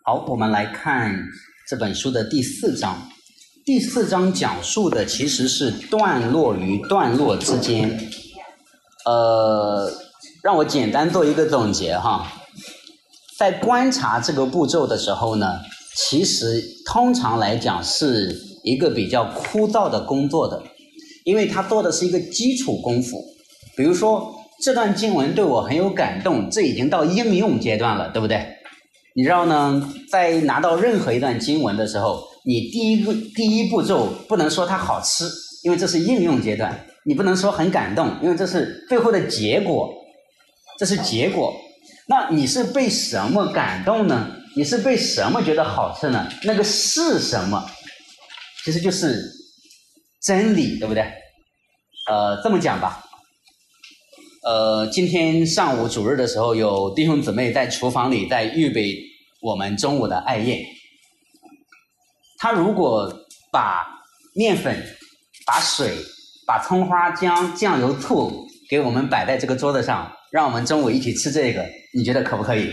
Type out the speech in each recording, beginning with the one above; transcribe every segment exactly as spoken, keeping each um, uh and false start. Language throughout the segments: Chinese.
好，我们来看这本书的第四章。第四章讲述的其实是段落与段落之间，呃，让我简单做一个总结哈。在观察这个步骤的时候呢，其实通常来讲是一个比较枯燥的工作的，因为它做的是一个基础功夫。比如说这段经文对我很有感动，这已经到应用阶段了，对不对？你知道呢，在拿到任何一段经文的时候，你第一个第一步骤不能说它好吃，因为这是应用阶段；你不能说很感动，因为这是最后的结果，这是结果。那你是被什么感动呢？你是被什么觉得好吃呢？那个是什么？其实就是真理，对不对？呃，这么讲吧。呃，今天上午主日的时候，有弟兄姊妹在厨房里在预备我们中午的爱宴。他如果把面粉、把水、把葱花、姜、酱油、醋给我们摆在这个桌子上，让我们中午一起吃这个，你觉得可不可以？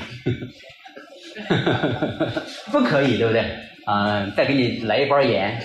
不可以，对不对？嗯、呃，再给你来一包盐。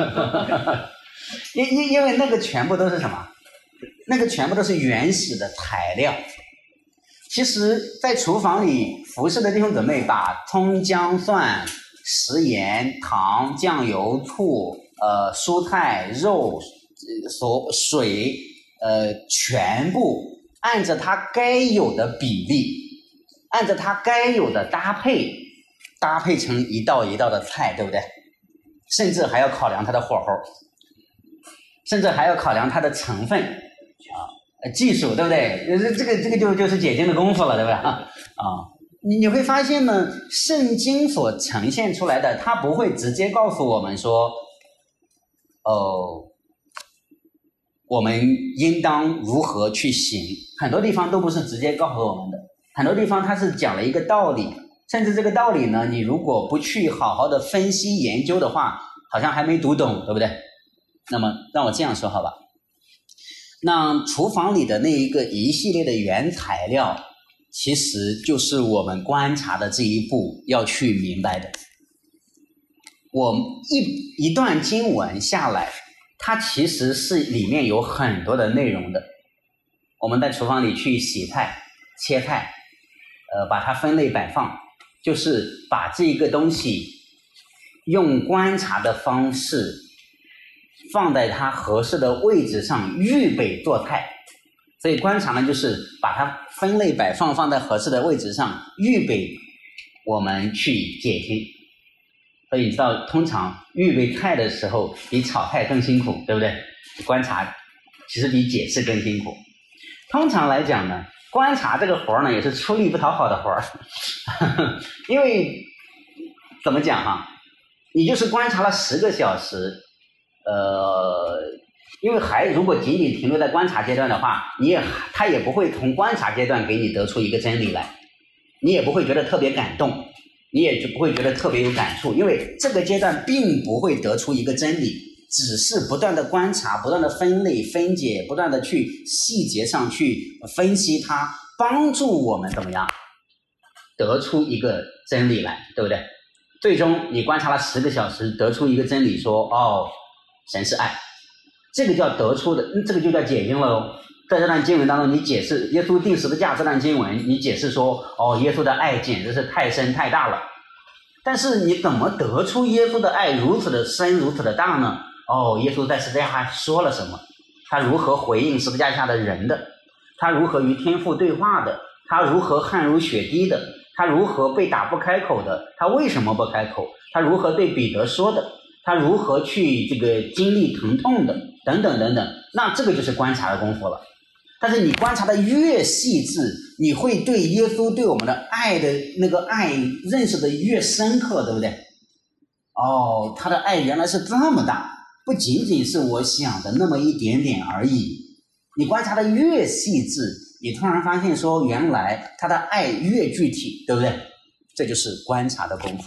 因因因为那个全部都是什么？那个全部都是原始的材料。其实在厨房里服侍的弟兄姊妹把葱姜蒜食盐糖酱油醋呃蔬菜肉所水呃全部按照它该有的比例，按照它该有的搭配搭配成一道一道的菜，对不对？甚至还要考量它的火候，甚至还要考量它的成分啊，技术，对不对？这个这个就就是解经的功夫了，对吧？啊，你你会发现呢，圣经所呈现出来的，它不会直接告诉我们说，哦，我们应当如何去行。很多地方都不是直接告诉我们的，很多地方它是讲了一个道理，甚至这个道理呢，你如果不去好好的分析研究的话，好像还没读懂，对不对？那么让我这样说好吧。那厨房里的那一个一系列的原材料，其实就是我们观察的这一步要去明白的。我一一段经文下来，它其实是里面有很多的内容的。我们在厨房里去洗菜、切菜，呃，把它分类摆放，就是把这个东西用观察的方式放在它合适的位置上，预备做菜。所以观察呢，就是把它分类摆放，放在合适的位置上，预备我们去解经。所以你知道，通常预备菜的时候比炒菜更辛苦，对不对？观察其实比解释更辛苦。通常来讲呢，观察这个活呢，也是出力不讨好的活儿。因为怎么讲哈，你就是观察了十个小时，呃，因为还如果仅仅停留在观察阶段的话，你也他也不会从观察阶段给你得出一个真理来，你也不会觉得特别感动，你也就不会觉得特别有感触，因为这个阶段并不会得出一个真理，只是不断的观察，不断的分类分解，不断的去细节上去分析它，帮助我们怎么样得出一个真理来，对不对？最终你观察了十个小时，得出一个真理说，哦，神是爱，这个叫得出的，这个就叫解经了哦。在这段经文当中，你解释耶稣钉十字架这段经文，你解释说，哦，耶稣的爱简直是太深太大了。但是你怎么得出耶稣的爱如此的深如此的大呢？哦，耶稣在十字架上说了什么？他如何回应十字架下的人的？他如何与天父对话的？他如何汗如血滴的？他如何被打不开口的？他为什么不开口？他如何对彼得说的？他如何去这个经历疼痛的？等等等等。那这个就是观察的功夫了。但是你观察的越细致，你会对耶稣对我们的爱的那个爱认识的越深刻，对不对？哦，他的爱原来是这么大，不仅仅是我想的那么一点点而已。你观察的越细致，你突然发现说，原来他的爱越具体，对不对？这就是观察的功夫。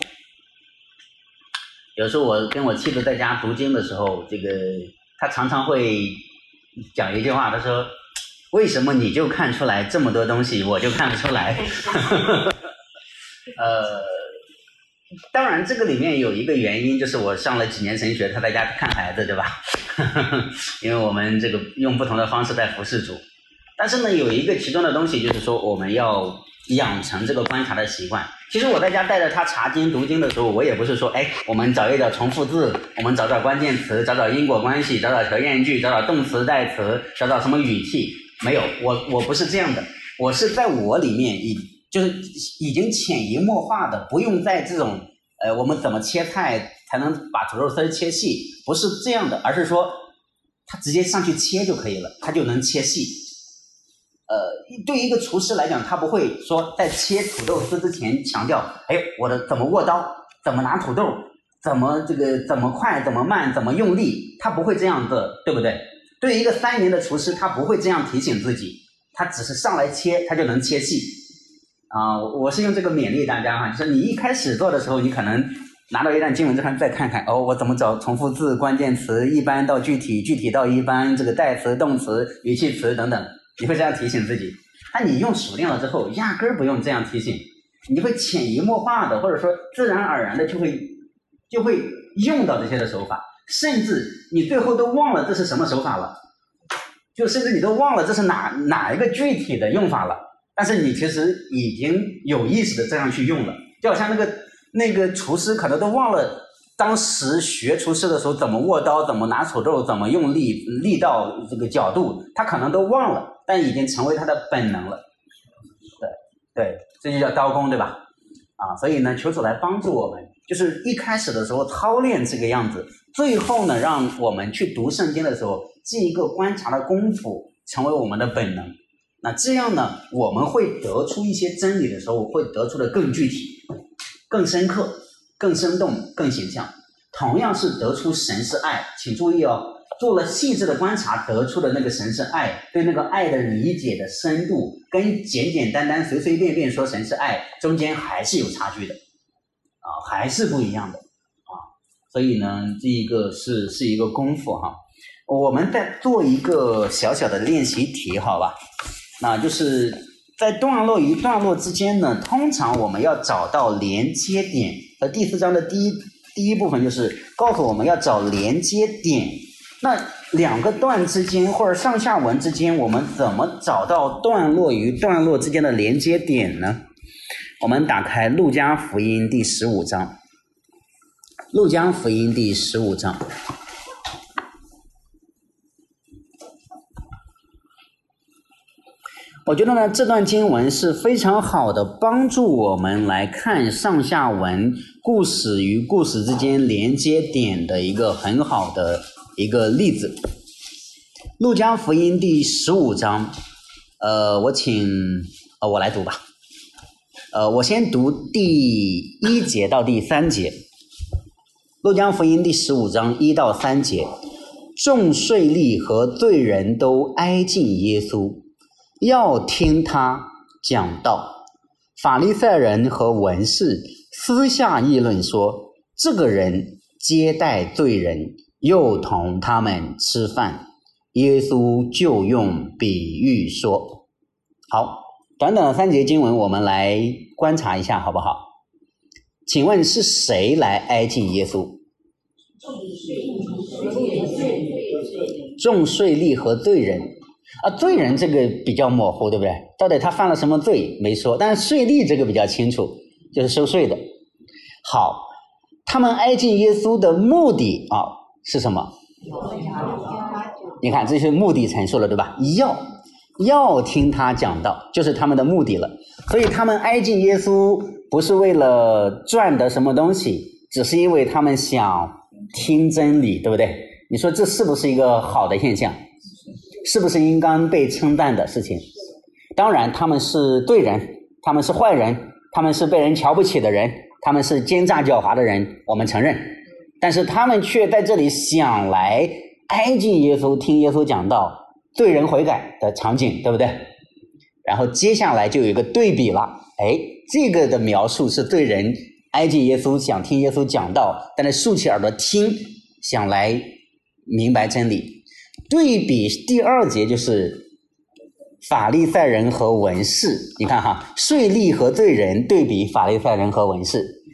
有时候我跟我妻子在家读经的时候，这个她常常会讲一句话，她说，为什么你就看出来这么多东西，我就看不出来？呃， 当然这个里面有一个原因，就是我上了几年神学，他在家看孩子，对吧？因为我们这个用不同的方式在服侍主，但是呢，有一个其中的东西就是说，我们要养成这个观察的习惯。其实我在家带着他查经读经的时候，我也不是说，哎，我们找一找重复字，我们找找关键词，找找因果关系，找找条件句，找找动词代词，找找什么语气，没有，我我不是这样的，我是在我里面已就是已经潜移默化的，不用在这种呃我们怎么切菜才能把土豆丝切细，不是这样的，而是说他直接上去切就可以了，他就能切细。呃，对于一个厨师来讲，他不会说在切土豆丝之前强调，哎，我的怎么握刀，怎么拿土豆，怎么这个怎么快，怎么慢，怎么用力，他不会这样的，对不对？对于一个三年的厨师，他不会这样提醒自己，他只是上来切，他就能切细。啊、呃，我是用这个勉励大家哈，就是你一开始做的时候，你可能拿到一段经文之后再看看，哦，我怎么找重复字、关键词、一般到具体、具体到一般，这个代词、动词、语气词等等。你会这样提醒自己，但你用熟练了之后，压根儿不用这样提醒，你会潜移默化的，或者说自然而然的就会就会用到这些的手法，甚至你最后都忘了这是什么手法了，就甚至你都忘了这是哪哪一个具体的用法了，但是你其实已经有意识的这样去用了，就好像那个那个厨师可能都忘了当时学厨师的时候怎么握刀，怎么拿土豆，怎么用力力道这个角度，他可能都忘了，但已经成为他的本能了。对对，这就叫刀工，对吧？啊，所以呢，求主来帮助我们，就是一开始的时候操练这个样子，最后呢，让我们去读圣经的时候，这一个观察的功夫成为我们的本能。那这样呢，我们会得出一些真理的时候，会得出的更具体、更深刻、更生动、更形象。同样是得出神是爱，请注意哦，做了细致的观察得出的那个神是爱，对那个爱的理解的深度，跟简简单单随随便便说神是爱，中间还是有差距的啊，还是不一样的啊。所以呢，这一个是是一个功夫哈。我们再做一个小小的练习题，好吧？那就是在段落与段落之间呢，通常我们要找到连接点。而第四章的第一第一部分就是告诉我们要找连接点。那两个段之间或者上下文之间，我们怎么找到段落与段落之间的连接点呢？我们打开路加福音第十五章，路加福音第十五章。我觉得呢，这段经文是非常好的帮助我们来看上下文故事与故事之间连接点的一个很好的一个例子。路加福音第十五章，呃，我请呃我来读吧。呃，我先读第一节到第三节。路加福音第十五章一到三节，众税吏和罪人都挨近耶稣，要听他讲道。法利赛人和文士私下议论说，这个人接待罪人，又同他们吃饭。耶稣就用比喻说。好，短短的三节经文，我们来观察一下好不好？请问是谁来挨近耶稣？众税吏和罪人啊，罪人这个比较模糊，对不对？到底他犯了什么罪没说，但是税吏这个比较清楚，就是收税的。好，他们挨近耶稣的目的啊是什么？你看，这是目的陈述了，对吧？要要听他讲道，就是他们的目的了。所以他们挨近耶稣不是为了赚得什么东西，只是因为他们想听真理，对不对？你说这是不是一个好的现象？是不是应该被称赞的事情？当然他们是罪人，他们是坏人，他们是被人瞧不起的人，他们是奸诈狡猾的人，我们承认。但是他们却在这里想来挨近耶稣，听耶稣讲道，罪人悔改的场景，对不对？然后接下来就有一个对比了，哎，这个的描述是罪人挨近耶稣，想听耶稣讲道，但是竖起耳朵听，想来明白真理。对比第二节就是法利赛人和文士，你看哈，税吏和罪人对比法利赛人和文士。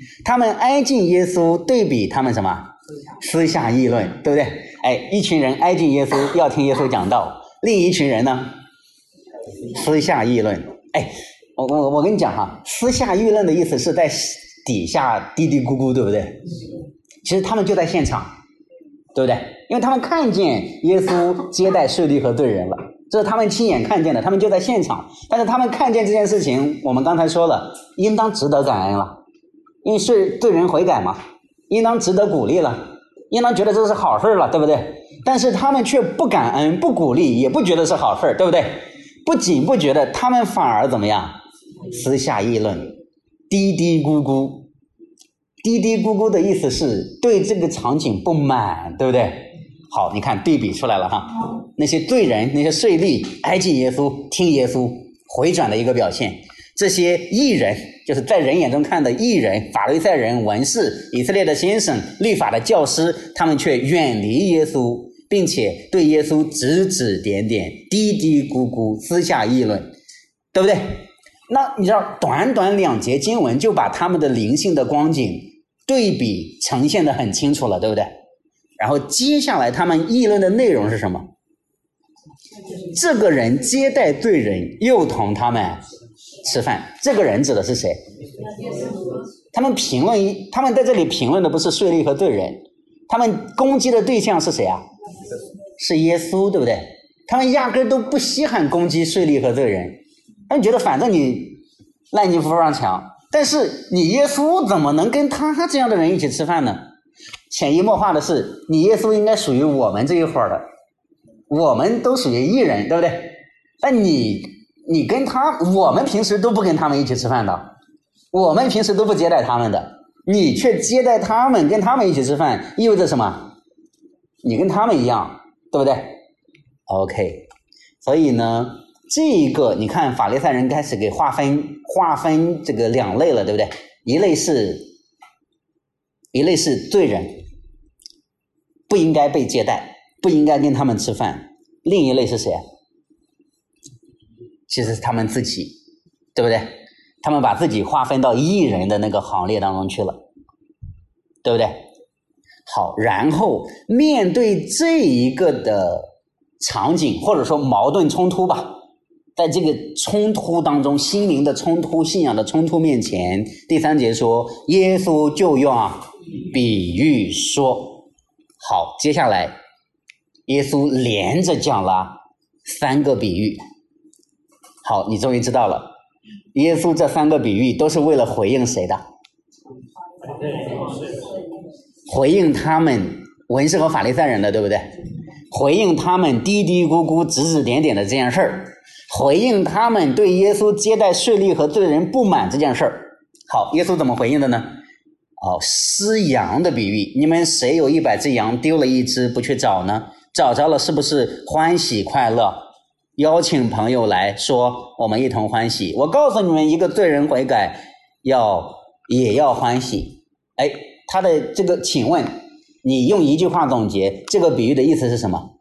他们挨近耶稣，对比他们什么？私下议论，对不对？哎，一群人挨近耶稣，要听耶稣讲道，另一群人呢，私下议论。哎，我我我跟你讲哈，私下议论的意思是在底下嘀嘀咕咕，对不对？其实他们就在现场，对不对？因为他们看见耶稣接待税吏和罪人了，这是他们亲眼看见的，他们就在现场。但是他们看见这件事情，我们刚才说了，应当值得感恩了，因为是罪人悔改嘛，应当值得鼓励了，应当觉得这是好事了，对不对？但是他们却不感恩，不鼓励，也不觉得是好事，对不对？不仅不觉得，他们反而怎么样？私下议论，嘀嘀咕咕。嘀嘀咕咕的意思是对这个场景不满，对不对？好，你看对比出来了哈，那些罪人，那些税吏挨近耶稣，听耶稣，回转的一个表现。这些义人，就是在人眼中看的义人，法利赛人、文士、以色列的先生、律法的教师，他们却远离耶稣，并且对耶稣指指点点，嘀嘀咕咕，私下议论，对不对？那你知道短短两节经文就把他们的灵性的光景对比呈现得很清楚了，对不对？然后接下来他们议论的内容是什么？这个人接待罪人，又同他们吃饭。这个人指的是谁？他们评论，他们在这里评论的不是税吏和罪人，他们攻击的对象是谁啊？是耶稣，对不对？他们压根都不稀罕攻击税吏和罪人，他们觉得反正你烂泥扶不上墙，但是你耶稣怎么能跟他这样的人一起吃饭呢？潜移默化的是，你耶稣应该属于我们这一伙的，我们都属于义人，对不对？但你你跟他，我们平时都不跟他们一起吃饭的，我们平时都不接待他们的，你却接待他们，跟他们一起吃饭，意味着什么？你跟他们一样，对不对 ？OK， 所以呢，这一个你看法利赛人开始给划分划分这个两类了，对不对？一类是一类是罪人，不应该被接待，不应该跟他们吃饭。另一类是谁？其实是他们自己，对不对？他们把自己划分到义人的那个行列当中去了，对不对？好，然后面对这一个的场景，或者说矛盾冲突吧，在这个冲突当中，心灵的冲突、信仰的冲突面前，第三节说，耶稣就用比喻说。好，接下来耶稣连着讲了三个比喻。好，你终于知道了，耶稣这三个比喻都是为了回应谁的？回应他们文士和法利赛人的，对不对？回应他们嘀嘀咕咕、指指点点的这件事儿，回应他们对耶稣接待税吏和罪人不满这件事儿。好，耶稣怎么回应的呢？哦，失羊的比喻，你们谁有一百只羊，丢了一只不去找呢？找着了是不是欢喜快乐？邀请朋友来说，我们一同欢喜。我告诉你们，一个罪人悔改，要也要欢喜。哎，他的这个，请问你用一句话总结这个比喻的意思是什么？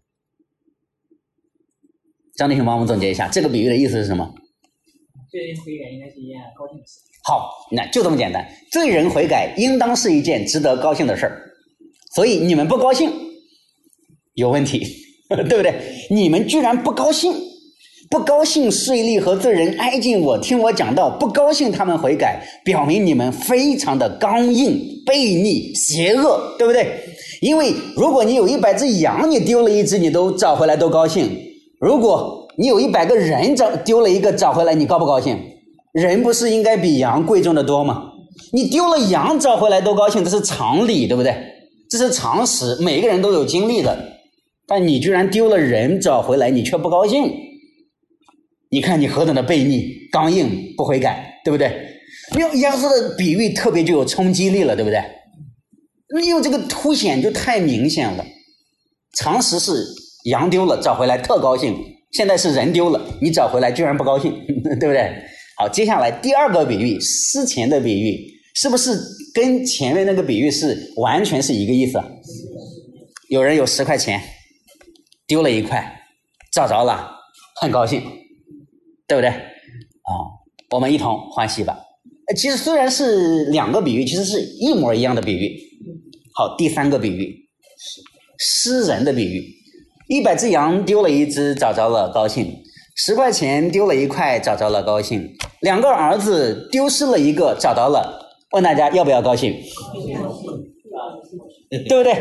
张弟兄帮我们总结一下，这个比喻的意思是什么？ 罪人悔改应该是一件高兴的事。 好，那就这么简单。罪人悔改应当是一件值得高兴的事儿，所以你们不高兴有问题，对不对？你们居然不高兴，不高兴税吏和罪人挨近我听我讲道，不高兴他们悔改，表明你们非常的刚硬、悖逆、邪恶，对不对？因为如果你有一百只羊，你丢了一只你都找回来都高兴，如果你有一百个人找丢了一个找回来，你高不高兴？人不是应该比羊贵重的多吗？你丢了羊找回来都高兴，这是常理，对不对？这是常识，每个人都有经历的。但你居然丢了人找回来，你却不高兴，你看你何等的悖逆、刚硬、不悔改，对不对？用耶稣的比喻特别就有冲击力了，对不对？用这个凸显就太明显了。常识是羊丢了找回来特高兴，现在是人丢了你找回来居然不高兴，对不对？好，接下来第二个比喻，失钱的比喻，是不是跟前面那个比喻是完全是一个意思？有人有十块钱丢了一块，找着了很高兴，对不对？哦，我们一同欢喜吧。 呃，其实虽然是两个比喻，其实是一模一样的比喻。好，第三个比喻，诗人的比喻。一百只羊丢了一只，找着了，高兴；十块钱丢了一块，找着了，高兴；两个儿子丢失了一个，找着了，问大家要不要高兴？对不对？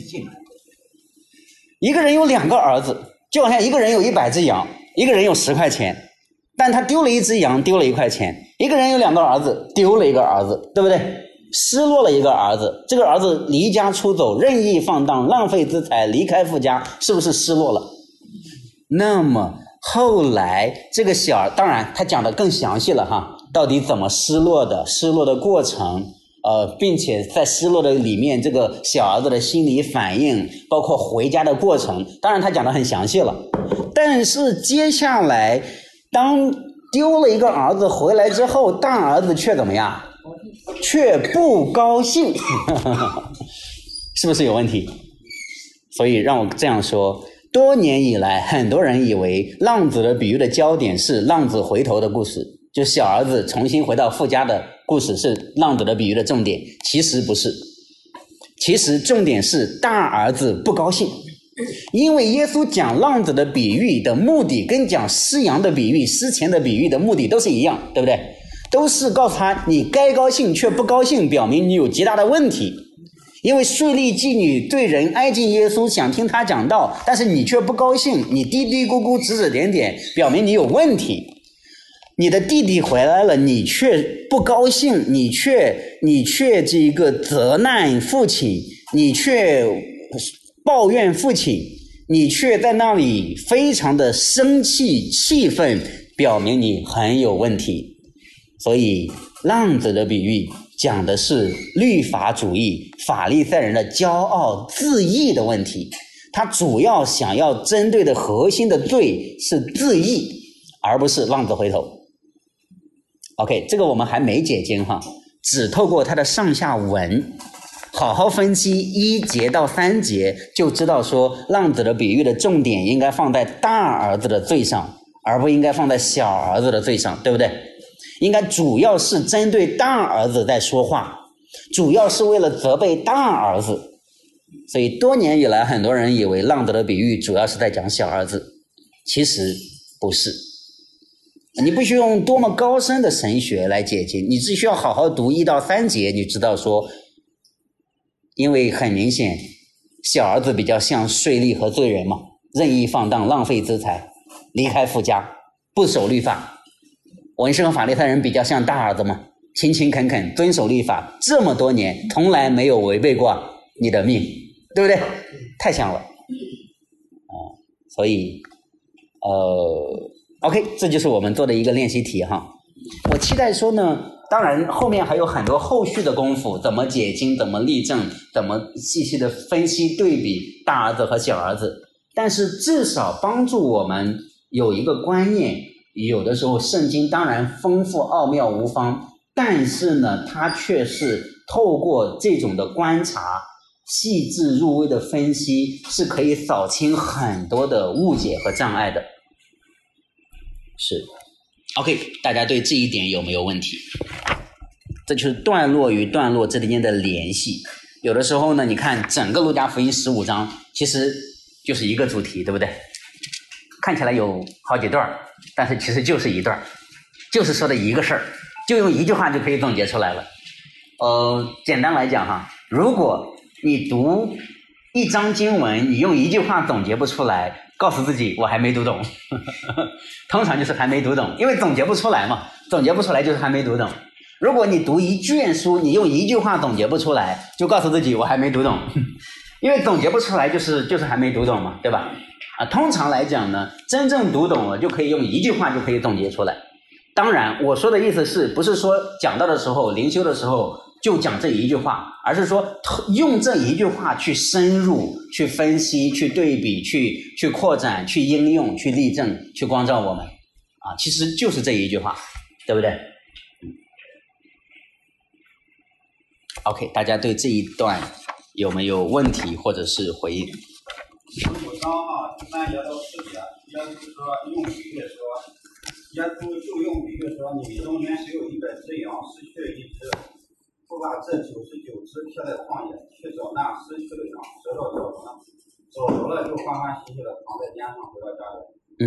一个人有两个儿子，就好像一个人有一百只羊，一个人有十块钱，但他丢了一只羊，丢了一块钱；一个人有两个儿子，丢了一个儿子，对不对？失落了一个儿子，这个儿子离家出走，任意放荡，浪费资财，离开父家，是不是失落了？那么后来这个小儿，当然他讲的更详细了哈，到底怎么失落的，失落的过程，呃，并且在失落的里面，这个小儿子的心理反应，包括回家的过程，当然他讲的很详细了。但是接下来，当丢了一个儿子回来之后，大儿子却怎么样？却不高兴，是不是有问题？所以让我这样说，多年以来，很多人以为浪子的比喻的焦点是浪子回头的故事，就小儿子重新回到父家的故事是浪子的比喻的重点，其实不是。其实重点是大儿子不高兴，因为耶稣讲浪子的比喻的目的跟讲失羊的比喻、失钱的比喻的目的都是一样，对不对？都是告诉他你该高兴却不高兴，表明你有极大的问题。因为税吏妓女对人挨近耶稣，想听他讲道，但是你却不高兴，你嘀嘀咕咕指指点点，表明你有问题。你的弟弟回来了，你却不高兴，你却你却这个责难父亲，你却抱怨父亲，你却在那里非常的生气气愤，表明你很有问题。所以浪子的比喻讲的是律法主义法利赛人的骄傲自义的问题，他主要想要针对的核心的罪是自义，而不是浪子回头。 OK， 这个我们还没解经哈，只透过他的上下文好好分析一节到三节，就知道说浪子的比喻的重点应该放在大儿子的罪上，而不应该放在小儿子的罪上，对不对？应该主要是针对大儿子在说话，主要是为了责备大儿子。所以多年以来，很多人以为浪子的比喻主要是在讲小儿子，其实不是。你不需要用多么高深的神学来解经，你只需要好好读一到三节，你知道说，因为很明显，小儿子比较像税吏和罪人嘛，任意放荡，浪费资财，离开父家，不守律法。文士和法利赛人比较像大儿子嘛，勤勤恳恳，遵守律法，这么多年从来没有违背过你的命，对不对？太像了，啊、呃，所以，呃。OK， 这就是我们做的一个练习题哈。我期待说呢，当然后面还有很多后续的功夫，怎么解经，怎么例证，怎么细细的分析对比大儿子和小儿子。但是至少帮助我们有一个观念，有的时候圣经当然丰富奥妙无方，但是呢，它却是透过这种的观察，细致入微的分析，是可以扫清很多的误解和障碍的。是 OK， 大家对这一点有没有问题？这就是段落与段落之间的联系。有的时候呢，你看整个路加福音十五章其实就是一个主题，对不对？看起来有好几段，但是其实就是一段，就是说的一个事儿，就用一句话就可以总结出来了。呃，简单来讲哈，如果你读一章经文，你用一句话总结不出来，告诉自己我还没读懂通常就是还没读懂，因为总结不出来嘛，总结不出来就是还没读懂。如果你读一卷书，你用一句话总结不出来，就告诉自己我还没读懂因为总结不出来就是就是还没读懂嘛，对吧？啊，通常来讲呢，真正读懂了就可以用一句话就可以总结出来。当然我说的意思是不是说讲到的时候灵修的时候就讲这一句话，而是说用这一句话去深入去分析去对比去去扩展去应用去例证去光照我们啊，其实就是这一句话，对不对？ OK， 大家对这一段有没有问题或者是回应？ 十五章啊，一般聊到四节，要是说用比喻的时候， 耶稣就用比喻说，你中间只有一百只羊，失去了一只，不把这九十九只撇在旷野，去找那失去的羊，直到找着了，找着了就欢欢喜喜的躺在肩上回到家里。 嗯，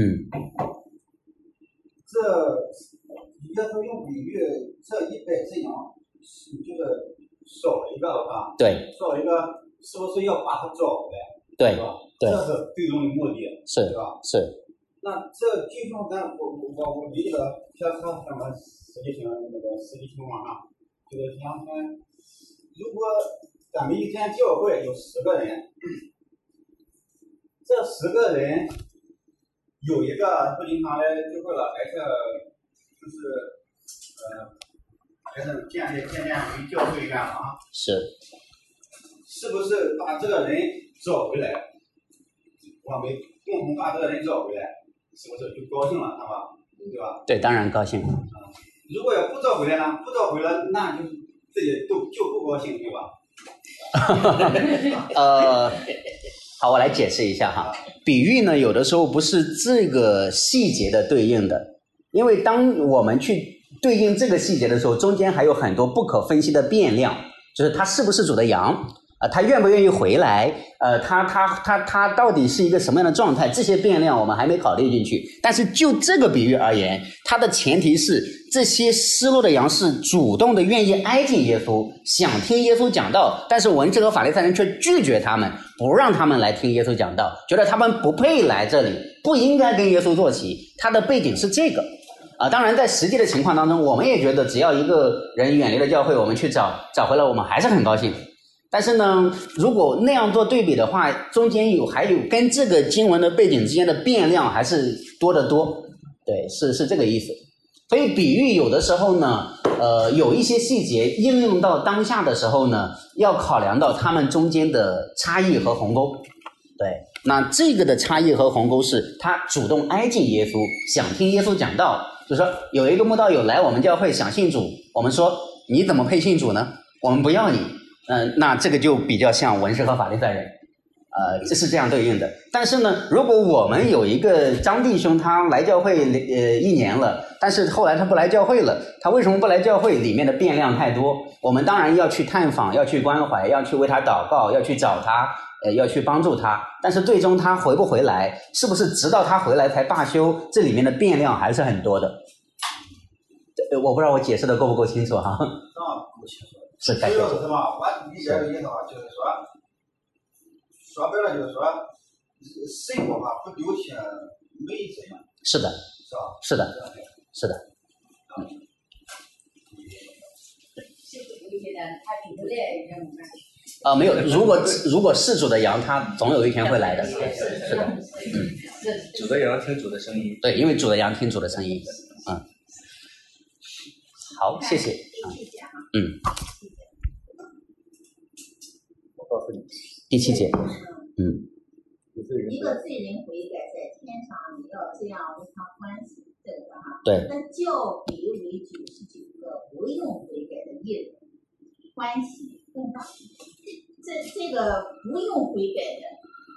这耶稣用比喻，这一百只羊，就是少一个的话， 对， 少一个是不是要把它找回来？ 对， 吧？ 对， 这是最终的目的， 是， 对吧？ 是。 那这弟兄咱我我我我理解的，像他什么实际情那个实际情况上，就是像他们，如果咱们一天教会有十个人，这十个人有一个不经常来聚会了，而且就是呃，还是建立渐渐为教会员了啊， 是， 是不是把这个人找回来？我们共同把这个人找回来。是不是就高兴了，对吧？对吧？ 对，当然高兴了。 啊，如果要不找回来呢？不找回来，那就自己就就不高兴，对吧？ 呃，好，我来解释一下哈。比喻呢，有的时候不是这个细节的对应的，因为当我们去对应这个细节的时候，中间还有很多不可分析的变量，就是他是不是主的羊。呃，他愿不愿意回来？呃，他他他他到底是一个什么样的状态？这些变量我们还没考虑进去。但是就这个比喻而言，它的前提是这些失落的羊是主动的愿意挨近耶稣，想听耶稣讲道，但是文士和法利赛人却拒绝他们，不让他们来听耶稣讲道，觉得他们不配来这里，不应该跟耶稣坐齐。他的背景是这个。啊、呃，当然在实际的情况当中，我们也觉得只要一个人远离了教会，我们去找找回来，我们还是很高兴。但是呢，如果那样做对比的话，中间有还有跟这个经文的背景之间的变量还是多得多，对，是是这个意思。所以比喻有的时候呢，呃，有一些细节应用到当下的时候呢，要考量到他们中间的差异和鸿沟。对，那这个的差异和鸿沟是他主动挨近耶稣，想听耶稣讲道，就是说有一个慕道友来我们教会想信主，我们说你怎么配信主呢？我们不要你。嗯、呃，那这个就比较像文士和法利赛人，呃，这是这样对应的。但是呢，如果我们有一个张弟兄，他来教会呃一年了，但是后来他不来教会了，他为什么不来教会？里面的变量太多，我们当然要去探访，要去关怀，要去为他祷告，要去找他，呃，要去帮助他。但是最终他回不回来，是不是直到他回来才罢休？这里面的变量还是很多的。呃，我不知道我解释的够不够清楚哈？ 啊，不清楚。 是这就是什么？我理解的意思啊，就是说，说白了就是说，神国啊不丢弃每一只羊。 是的， 是吧？ 是的，是的。 嗯。 啊，没有。如果如果是主的羊，他总有一天会来的。是的。嗯。 主的羊听主的声音。 对，因为主的羊听主的声音。嗯。好，谢谢。嗯。 我告诉你， 第七节。嗯。 一个罪人悔改在天上，你要这样为他欢喜，这个哈。 对。 那较比为九十九个不用悔改的义人，欢喜更大。这这个不用悔改的，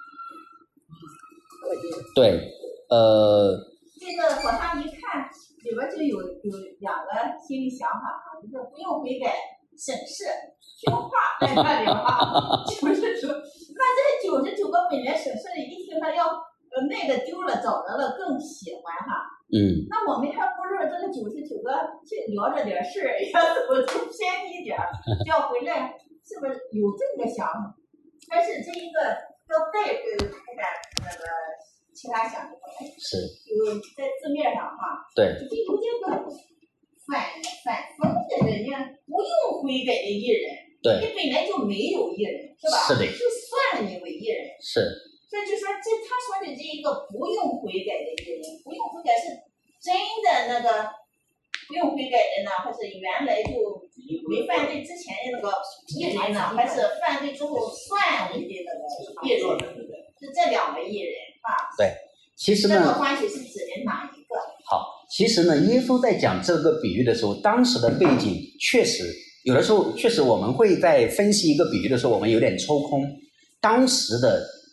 对，呃。 这个好像一看里边就有有两个心理想法啊，就是不用悔改，省事，听话在那里哈，九十九。那这九十九个本来省事的，一听他要呃那个丢了找着了更喜欢哈。 嗯。 那我们还不如这个九十九个去聊着点事儿，要怎么就偏一点儿，要回来，是不是有这个想法？但是这一个要带着看看那个其他想法， 是有在字面上哈， 对， 就有这个反反讽的人家不用悔改的艺人。 对， 你本来就没有艺人，是吧？ 是的， 就算你为艺人， 是。 所以就说这他说的这一个不用悔改的艺人，不用悔改是真的那个不用悔改的呢，还是原来就没犯罪之前的那个艺人呢，还是犯罪之后算为的那个艺人？是这两个艺人啊。 对，其实呢， 这个欢喜是指的哪一个？ 好，其实呢，耶稣在讲这个比喻的时候，当时的背景确实。有的时候确实我们会在分析一个比喻的时候，我们有点抽空。当时的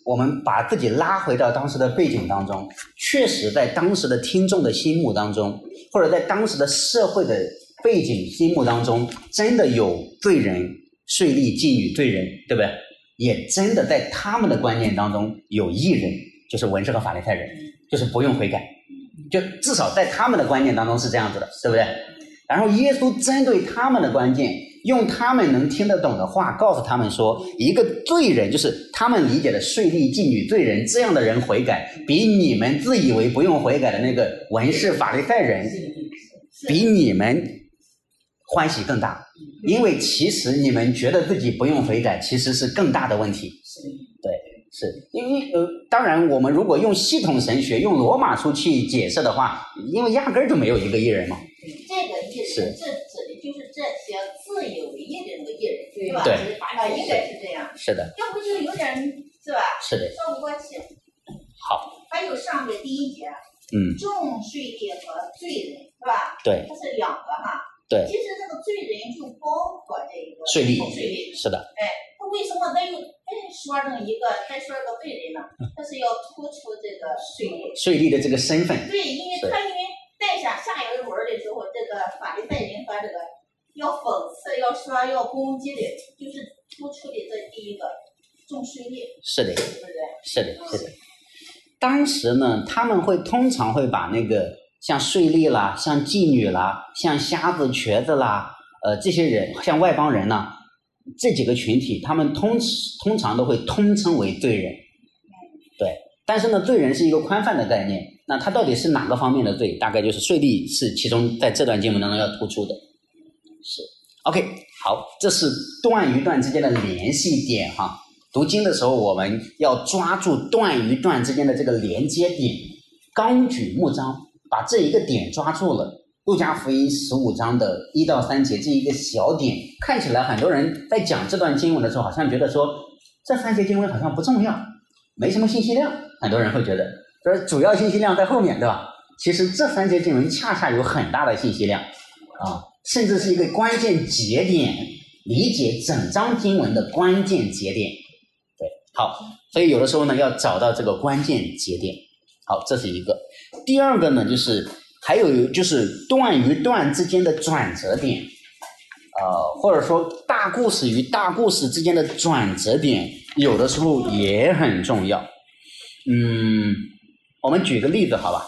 我们把自己拉回到当时的背景当中，确实在当时的听众的心目当中，或者在当时的社会的背景心目当中，真的有罪人、税吏、妓女、罪人，对不对？也真的在他们的观念当中有义人，就是文士和法利赛人，就是不用悔改，就至少在他们的观念当中是这样子的，对不对？然后耶稣针对他们的关键，用他们能听得懂的话告诉他们说，一个罪人，就是他们理解的税吏、妓女、罪人，这样的人悔改，比你们自以为不用悔改的那个文士、法利赛人，比你们欢喜更大。因为其实你们觉得自己不用悔改，其实是更大的问题。对，是因为呃，当然我们如果用系统神学、用罗马书去解释的话，因为压根儿就没有一个义人嘛。 这个义人，这指的就是这些自以为义的那个义人，对吧？ 对， 啊，应该是这样。 是的。 要不就有点是吧？ 是的。 说不过去。 好。 还有上个第一节， 嗯， 众税吏和罪人，是吧？ 对。 它是两个哈。 对。 其实这个罪人就包括这个税吏。 税吏。 是的。 哎，他为什么他又再说成一个，再说一个罪人呢？他是要突出这个税吏。 税吏的这个身份。 对，因为他因为带下下一个文的时候，这个法利赛人和这个要讽刺、要说、要攻击的，就是突出的这第一个众税吏。 是的， 对不对？ 是的，是的。当时呢，他们会通常会把那个像税吏啦、像妓女啦、像瞎子、瘸子啦，呃，这些人，像外邦人呢，这几个群体，他们通通常都会通称为罪人。对，但是呢，罪人是一个宽泛的概念。那他到底是哪个方面的罪？大概就是税吏是其中在这段经文当中要突出的。是 OK， 好，这是段与段之间的联系点哈。读经的时候，我们要抓住段与段之间的这个连接点，纲举目张，把这一个点抓住了。路加福音十五章的一到三节这一个小点，看起来很多人在讲这段经文的时候，好像觉得说这三节经文好像不重要，没什么信息量，很多人会觉得。说主要信息量在后面，对吧？其实这三节经文恰恰有很大的信息量啊，甚至是一个关键节点，理解整章经文的关键节点。对，好，所以有的时候呢，要找到这个关键节点。好，这是一个。第二个呢，就是还有就是段与段之间的转折点，呃，或者说大故事与大故事之间的转折点，有的时候也很重要。嗯。我们举个例子好吧，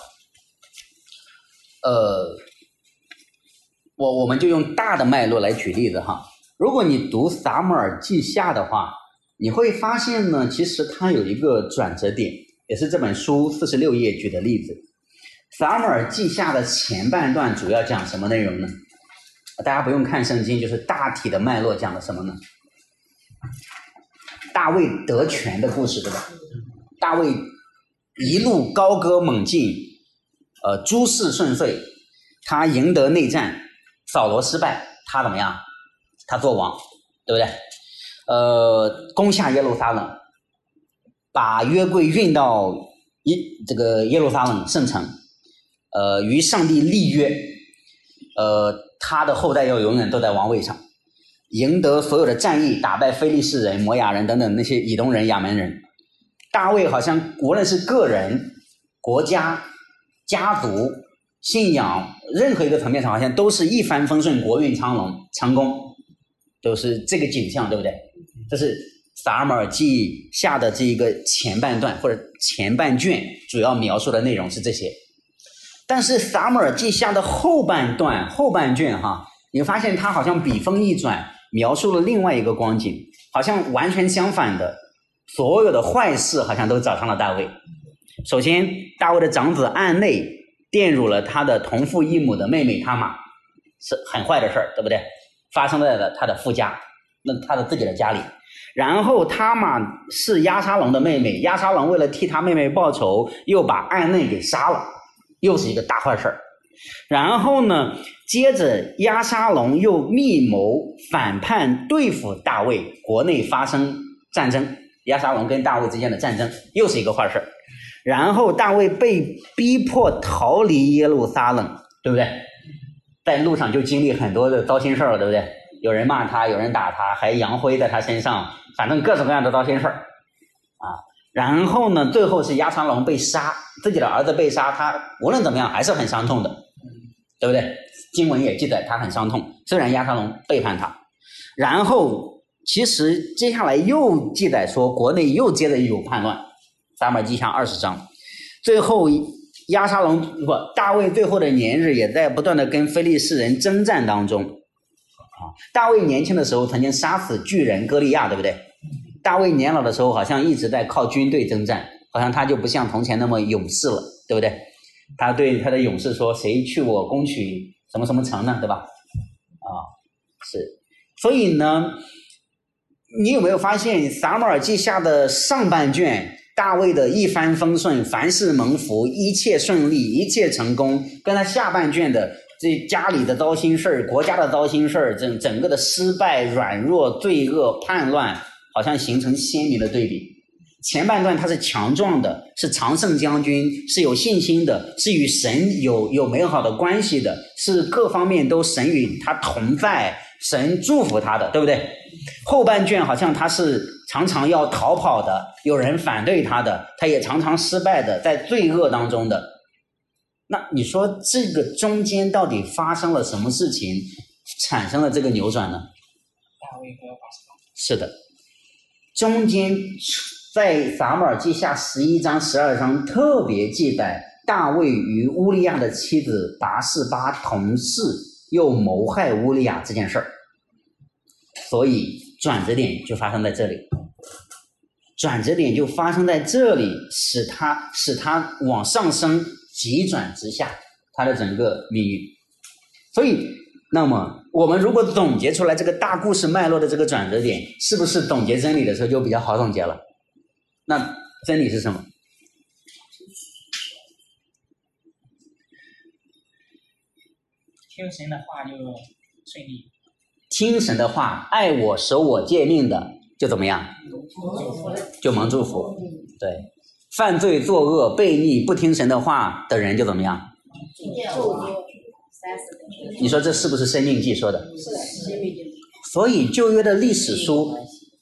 呃，我我们就用大的脉络来举例子哈。如果你读撒母耳记下的话，你会发现呢，其实它有一个转折点，也是这本书四十六页举的例子。撒母耳记下的前半段主要讲什么内容呢？大家不用看圣经，就是大体的脉络讲的什么呢？大卫得权的故事，对吧？大卫一路高歌猛进，呃，诸事顺遂，他赢得内战，扫罗失败，他怎么样？他做王，对不对？呃，攻下耶路撒冷，把约柜运到耶这个耶路撒冷圣城，呃，与上帝立约，呃，他的后代要永远都在王位上，赢得所有的战役，打败非利士人、摩亚人等等那些以东人、亚门人。大卫好像无论是个人、国家、家族、信仰，任何一个层面上好像都是一帆风顺、国运昌隆、成功，都是这个景象，对不对？这是撒母耳记下的这一个前半段或者前半卷主要描述的内容是这些。但是撒母耳记下的后半段后半卷哈，你发现它好像笔锋一转，描述了另外一个光景，好像完全相反的。所有的坏事好像都找上了大卫。首先，大卫的长子暗内玷辱了他的同父异母的妹妹他玛，是很坏的事儿，对不对？发生在了他的夫家，那他的自己的家里。然后他玛是押沙龙的妹妹，押沙龙为了替他妹妹报仇，又把暗内给杀了，又是一个大坏事儿。然后呢，接着押沙龙又密谋反叛对付大卫，国内发生战争。押沙龙跟大卫之间的战争又是一个坏事，然后大卫被逼迫逃离耶路撒冷，对不对？在路上就经历很多的糟心事儿了，对不对？有人骂他，有人打他，还扬灰在他身上，反正各种各样的糟心事儿啊。 然后呢，最后是押沙龙被杀，自己的儿子被杀，他无论怎么样还是很伤痛的，对不对？经文也记载他很伤痛，虽然押沙龙背叛他。然后其实接下来又记载说国内又接着有叛乱，撒母耳记下二十章，最后押沙龙不大卫最后的年日也在不断的跟非利士人征战当中啊。大卫年轻的时候曾经杀死巨人歌利亚，对不对？大卫年老的时候好像一直在靠军队征战，好像他就不像从前那么勇士了，对不对？他对他的勇士说，谁去我攻取什么什么城呢，对吧？啊，是。所以呢，你有没有发现撒母耳记下的上半卷大卫的一帆风顺，凡事蒙福，一切顺利，一切成功，跟他下半卷的这家里的糟心事儿，国家的糟心事儿，整整个的失败、软弱、罪恶、叛乱，好像形成鲜明的对比。前半段他是强壮的，是常胜将军，是有信心的，是与神有有美好的关系的，是各方面都神与他同在，神祝福他的，对不对？后半卷好像他是常常要逃跑的，有人反对他的，他也常常失败的，在罪恶当中的。那你说这个中间到底发生了什么事情，产生了这个扭转呢？ 大卫和巴斯巴。 是的，中间在撒母耳记下十一章、十二章特别记载大卫与乌利亚的妻子拔示巴同事，又谋害乌利亚这件事儿。所以转折点就发生在这里，转折点就发生在这里，使他使他往上升，急转直下，他的整个命运。所以，那么我们如果总结出来这个大故事脉络的这个转折点，是不是总结真理的时候就比较好总结了？那真理是什么？ 听神的话就顺利。 听神的话，爱我守我诫命的就怎么样？就蒙祝福。对，犯罪作恶悖逆不听神的话的人就怎么样？你说这是不是生命记说的？ 是的，生命记。 所以旧约的历史书，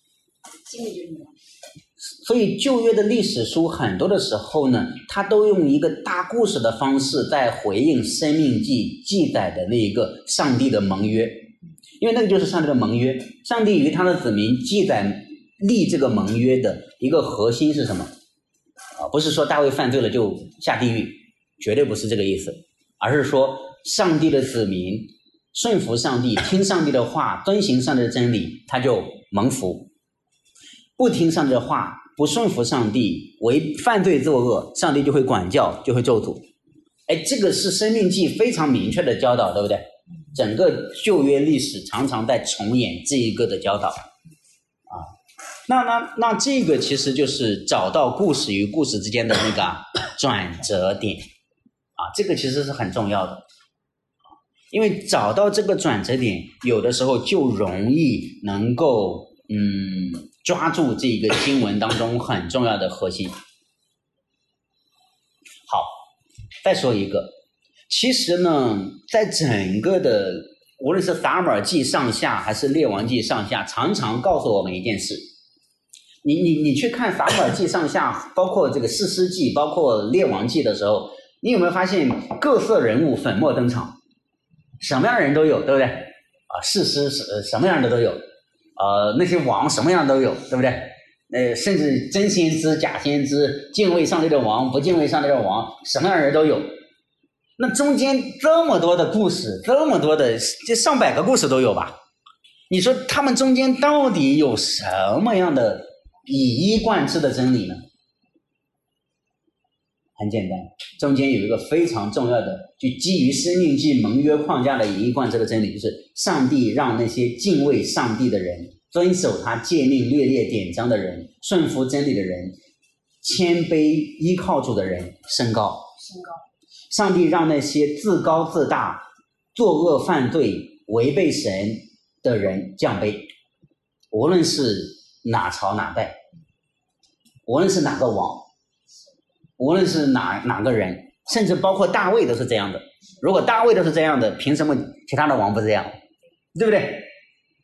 所以旧约的历史书很多的时候呢，它都用一个大故事的方式在回应生命记记载的那一个上帝的盟约。因为那个就是上帝的盟约，上帝与他的子民记载立这个盟约的一个核心是什么？啊，不是说大卫犯罪了就下地狱，绝对不是这个意思，而是说上帝的子民顺服上帝，听上帝的话，遵行上帝的真理，他就蒙福；不听上帝的话，不顺服上帝，为犯罪作恶，上帝就会管教，就会咒诅。哎，这个是生命记非常明确的教导，对不对？整个旧约历史常常在重演这一个的教导啊，那那那这个其实就是找到故事与故事之间的那个转折点啊，这个其实是很重要的，因为找到这个转折点，有的时候就容易能够嗯抓住这个经文当中很重要的核心。好，再说一个。其实呢，在整个的无论是撒母耳记上下还是列王记上下，常常告诉我们一件事。你你你去看撒母耳记上下，包括这个士师记，包括列王记的时候，你有没有发现各色人物粉墨登场？什么样的人都有，对不对？啊，士师什什么样的都有，呃，那些王什么样都有，对不对？呃，甚至真先知、假先知，敬畏上帝的王，不敬畏上帝的王，什么样的人都有。那中间这么多的故事，这么多的，这上百个故事都有吧？你说他们中间到底有什么样的以一贯之的真理呢？很简单，中间有一个非常重要的，就基于生命记盟约框架的以一贯之的真理，就是上帝让那些敬畏上帝的人，遵守他诫命略列典章的人，顺服真理的人，谦卑依靠主的人升高。升高。上帝让那些自高自大、作恶犯罪、违背神的人降卑，无论是哪朝哪代，无论是哪个王，无论是哪哪个人，甚至包括大卫都是这样的。如果大卫都是这样的，凭什么其他的王不这样？对不对？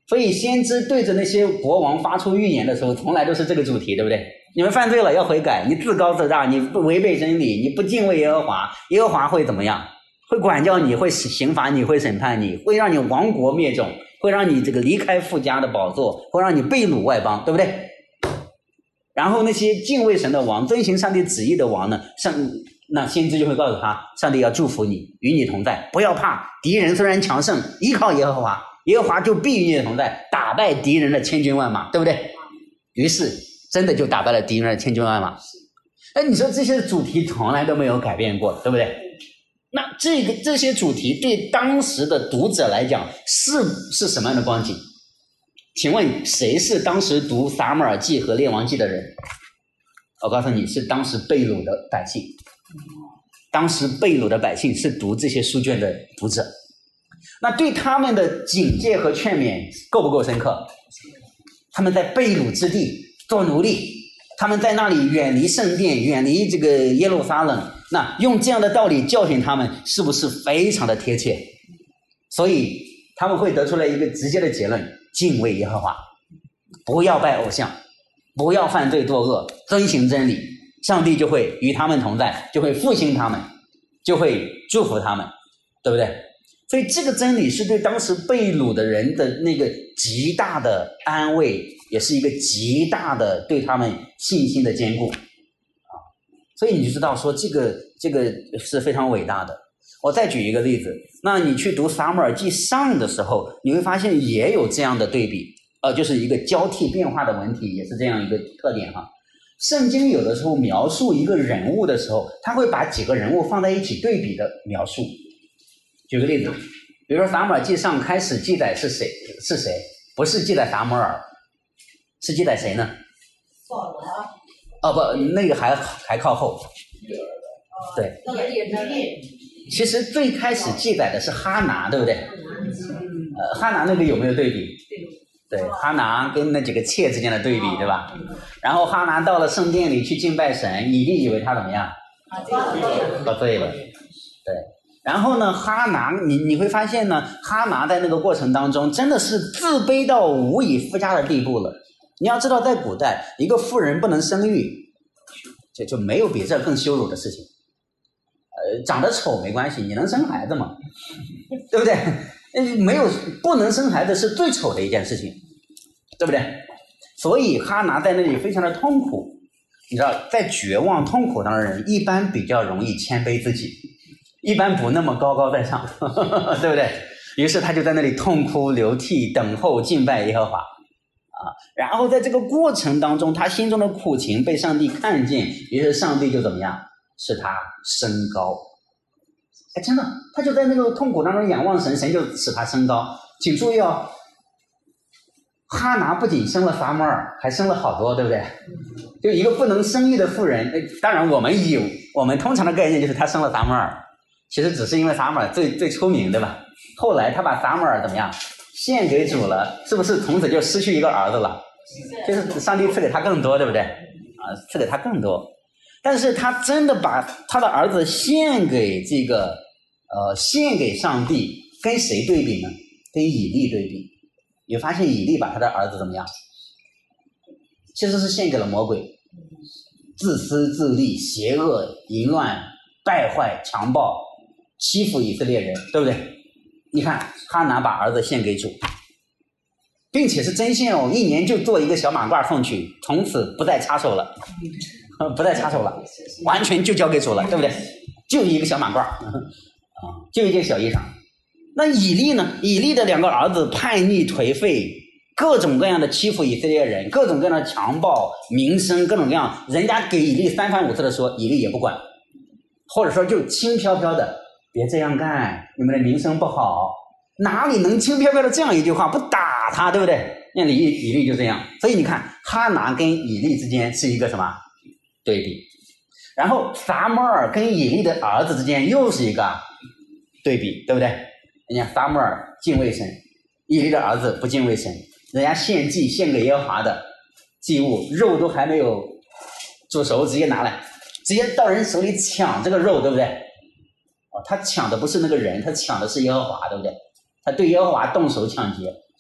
所以先知对着那些国王发出预言的时候，从来都是这个主题，对不对？你们犯罪了要悔改，你自高自大，你不违背真理，你不敬畏耶和华，耶和华会怎么样？会管教你，会刑罚你，会审判你，会让你亡国灭种，会让你这个离开父家的宝座，会让你被掳外邦，对不对？然后那些敬畏神的王，遵行上帝旨意的王呢，上那先知就会告诉他，上帝要祝福你，与你同在，不要怕，敌人虽然强盛，依靠耶和华，耶和华就必与你同在，打败敌人的千军万马，对不对？于是真的就打败了敌人的千军万马。哎，你说这些主题从来都没有改变过，对不对？那这个这些主题对当时的读者来讲是是什么样的光景？请问谁是当时读撒母耳记和列王记的人？我告诉你，是当时被掳的百姓。当时被掳的百姓是读这些书卷的读者。那对他们的警戒和劝勉够不够深刻？他们在被掳之地做奴隶，他们在那里远离圣殿，远离这个耶路撒冷，那用这样的道理教训他们，是不是非常的贴切？所以他们会得出来一个直接的结论：敬畏耶和华，不要拜偶像，不要犯罪作恶，遵行真理，上帝就会与他们同在，就会复兴他们，就会祝福他们，对不对？所以这个真理是对当时被掳的人的那个极大的安慰，也是一个极大的对他们信心的坚固啊！所以你就知道说这个这个是非常伟大的。我再举一个例子，那你去读撒母耳记上的时候，你会发现也有这样的对比，呃，就是一个交替变化的文体，也是这样一个特点哈。圣经有的时候描述一个人物的时候，他会把几个人物放在一起对比的描述。举个例子，比如说撒母耳记上开始记载是谁是谁，不是记载撒母耳，是记载谁呢？ 扫罗。 哦不，那个还还靠后。对， 那个以利。 其实最开始记载的是哈拿，对不对？呃，哈拿那个有没有对比？对，哈拿跟那几个妾之间的对比，对吧？然后哈拿到了圣殿里去敬拜神，以利以为他怎么样？喝醉了。对。然后呢，哈拿，你你会发现呢，哈拿在那个过程当中真的是自卑到无以复加的地步了。你要知道，在古代，一个妇人不能生育，就就没有比这更羞辱的事情。呃，长得丑没关系，你能生孩子吗？对不对？没有，不能生孩子是最丑的一件事情，对不对？所以哈拿在那里非常的痛苦。你知道，在绝望痛苦当中的人，一般比较容易谦卑自己。一般不那么高高在上，呵呵呵，对不对？于是他就在那里痛哭流涕，等候敬拜耶和华啊。然后在这个过程当中，他心中的苦情被上帝看见，于是上帝就怎么样？使他升高。哎，真的，他就在那个痛苦当中仰望神，神就使他升高。请注意哦，哈拿不仅生了撒母耳，还生了好多，对不对？就一个不能生育的妇人，当然我们以我们通常的概念就是他生了撒母耳。其实只是因为撒母耳最最出名，对吧？后来他把撒母耳怎么样献给主了，是不是从此就失去一个儿子了？就是上帝赐给他更多，对不对？啊，赐给他更多。但是他真的把他的儿子献给这个呃献给上帝，跟谁对比呢？跟以利对比。你发现以利把他的儿子怎么样？其实是献给了魔鬼，自私自利、邪恶、淫乱、败坏、强暴。欺负以色列人，对不对？你看哈拿把儿子献给主，并且是真献哦，一年就做一个小马褂送去，从此不再插手了，不再插手了，完全就交给主了，对不对？就一个小马褂啊，就一件小衣裳。那以利呢？以利的两个儿子叛逆颓废，各种各样的欺负以色列人，各种各样的强暴、民生，各种各样，人家给以利三番五次的说，以利也不管，或者说就轻飘飘的。别这样干，你们的名声不好。哪里能轻飘飘的这样一句话，不打他，对不对？那以以利就这样。所以你看哈拿跟以利之间是一个什么对比，然后撒母耳跟以利的儿子之间又是一个对比，对不对？人家撒母耳敬畏神，以利的儿子不敬畏神，人家献祭献给耶和华的祭物，肉都还没有煮熟，直接拿来，直接到人手里抢这个肉，对不对？哦，他抢的不是那个人，他抢的是耶和华，对不对？他对耶和华动手抢劫，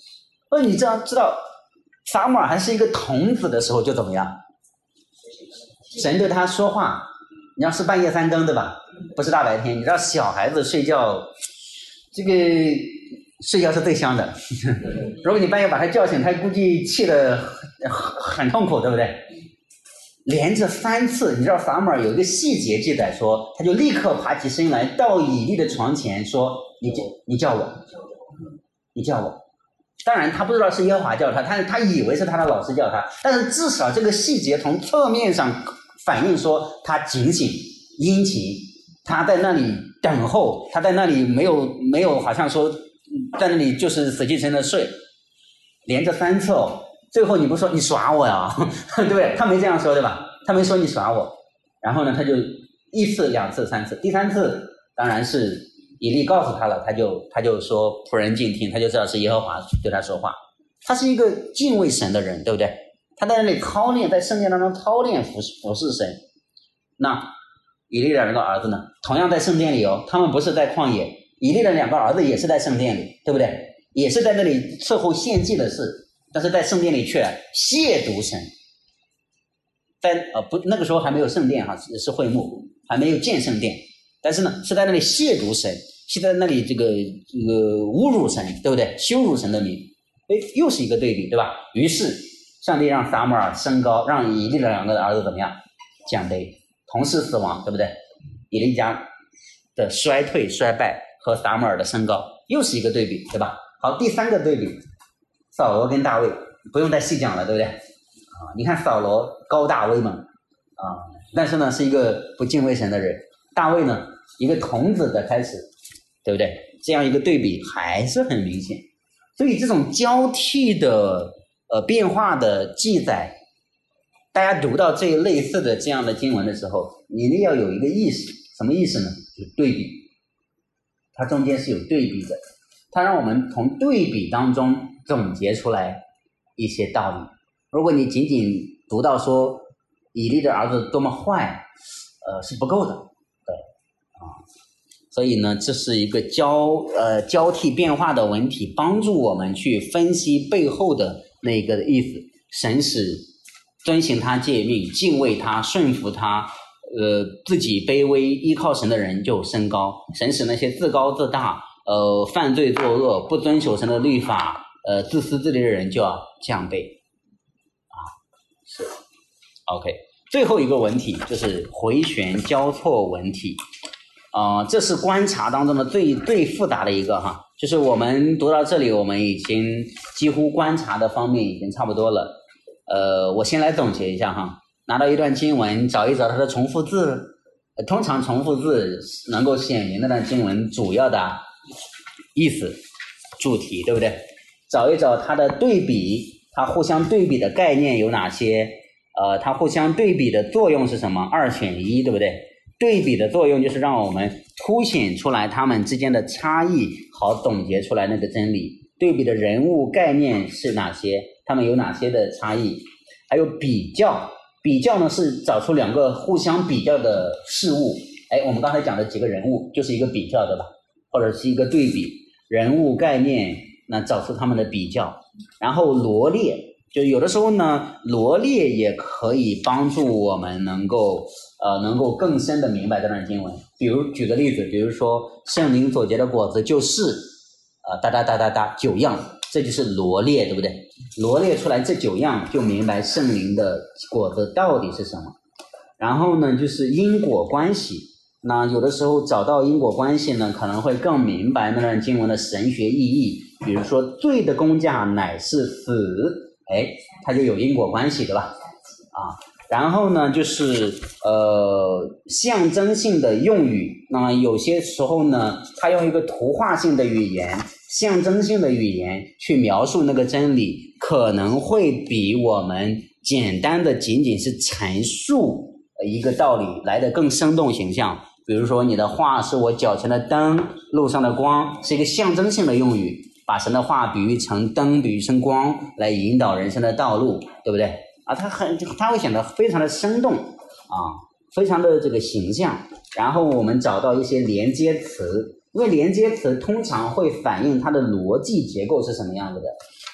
而你这样知道，撒母耳还是一个童子的时候就怎么样？神对他说话，你要是半夜三更对吧？不是大白天，你知道小孩子睡觉，这个睡觉是最香的。如果你半夜把他叫醒，他估计气得很很痛苦，对不对？连着三次，你知道撒母耳有一个细节记载说，他就立刻爬起身来，到以利的床前说：“你叫你叫我，你叫我。”当然他不知道是耶和华叫他，他他以为是他的老师叫他，但是至少这个细节从侧面上反映说他警醒、殷勤，他在那里等候，他在那里没有没有好像说在那里就是死气沉沉的睡，连着三次哦。最后你不说你耍我呀，对不对？他没这样说对吧？他没说你耍我，然后呢他就一次、两次、三次，第三次当然是以利告诉他了，他就他就说仆人静听，他就知道是耶和华对他说话。他是一个敬畏神的人，对不对？他在那里操练，在圣殿当中操练服侍服侍神。那以利的两个儿子呢，同样在圣殿里哦，他们不是在旷野，以利的两个儿子也是在圣殿里，对不对？也是在那里伺候献祭的事，但是在圣殿里却亵渎神。在呃不那个时候还没有圣殿哈，是会幕，还没有建圣殿，但是呢是在那里亵渎神，是在那里这个这个侮辱神，对不对？羞辱神的名，哎，又是一个对比，对吧？于是上帝让撒母耳升高，让以利的两个儿子怎么样？降卑，同时死亡，对不对？以利家的衰退衰败和撒母耳的升高又是一个对比，对吧？好，第三个对比，扫罗跟大卫，不用再细讲了，对不对？啊，你看扫罗高大威猛啊，但是呢是一个不敬畏神的人，大卫呢一个童子的开始，对不对？这样一个对比还是很明显。所以这种交替的呃变化的记载，大家读到这类似的这样的经文的时候，你一定要有一个意识，什么意思呢？就是对比，它中间是有对比的，它让我们从对比当中总结出来一些道理。如果你仅仅读到说以利的儿子多么坏，呃是不够的，对啊。所以呢，这是一个交呃交替变化的文体，帮助我们去分析背后的那个意思。神使遵行他诫命，敬畏他，顺服他，呃，自己卑微依靠神的人就升高；神使那些自高自大、呃犯罪作恶、不遵守神的律法、呃自私自利的人就要降卑。啊，是 ，OK。最后一个文体就是回旋交错文体。啊、呃，这是观察当中的最最复杂的一个哈，就是我们读到这里，我们已经几乎观察的方面已经差不多了。呃，我先来总结一下哈，拿到一段经文，找一找它的重复字，呃、通常重复字能够显明那段经文主要的意思、主题，对不对？找一找它的对比，它互相对比的概念有哪些？呃，它互相对比的作用是什么？二选一，对不对？对比的作用就是让我们凸显出来它们之间的差异，好总结出来那个真理。对比的人物概念是哪些？它们有哪些的差异？还有比较，比较呢是找出两个互相比较的事物。哎，我们刚才讲的几个人物就是一个比较，对吧？或者是一个对比，人物概念，那找出它们的比较。然后罗列，就有的时候呢，罗列也可以帮助我们能够呃能够更深的明白这段经文。比如举个例子，比如说圣灵所结的果子就是呃哒哒哒哒哒九样，这就是罗列，对不对？罗列出来这九样，就明白圣灵的果子到底是什么。然后呢，就是因果关系。那有的时候找到因果关系呢，可能会更明白那段经文的神学意义。比如说罪的工价乃是死，哎，它就有因果关系，对吧？啊，然后呢，就是呃象征性的用语。那么有些时候呢，它用一个图画性的语言、象征性的语言去描述那个真理，可能会比我们简单的仅仅是阐述一个道理来得更生动形象。比如说，你的话是我脚前的灯，路上的光，是一个象征性的用语，把神的话比喻成灯，比喻成光，来引导人生的道路，对不对？啊，它很，它会显得非常的生动啊，非常的这个形象。然后我们找到一些连接词，因为连接词通常会反映它的逻辑结构是什么样子的。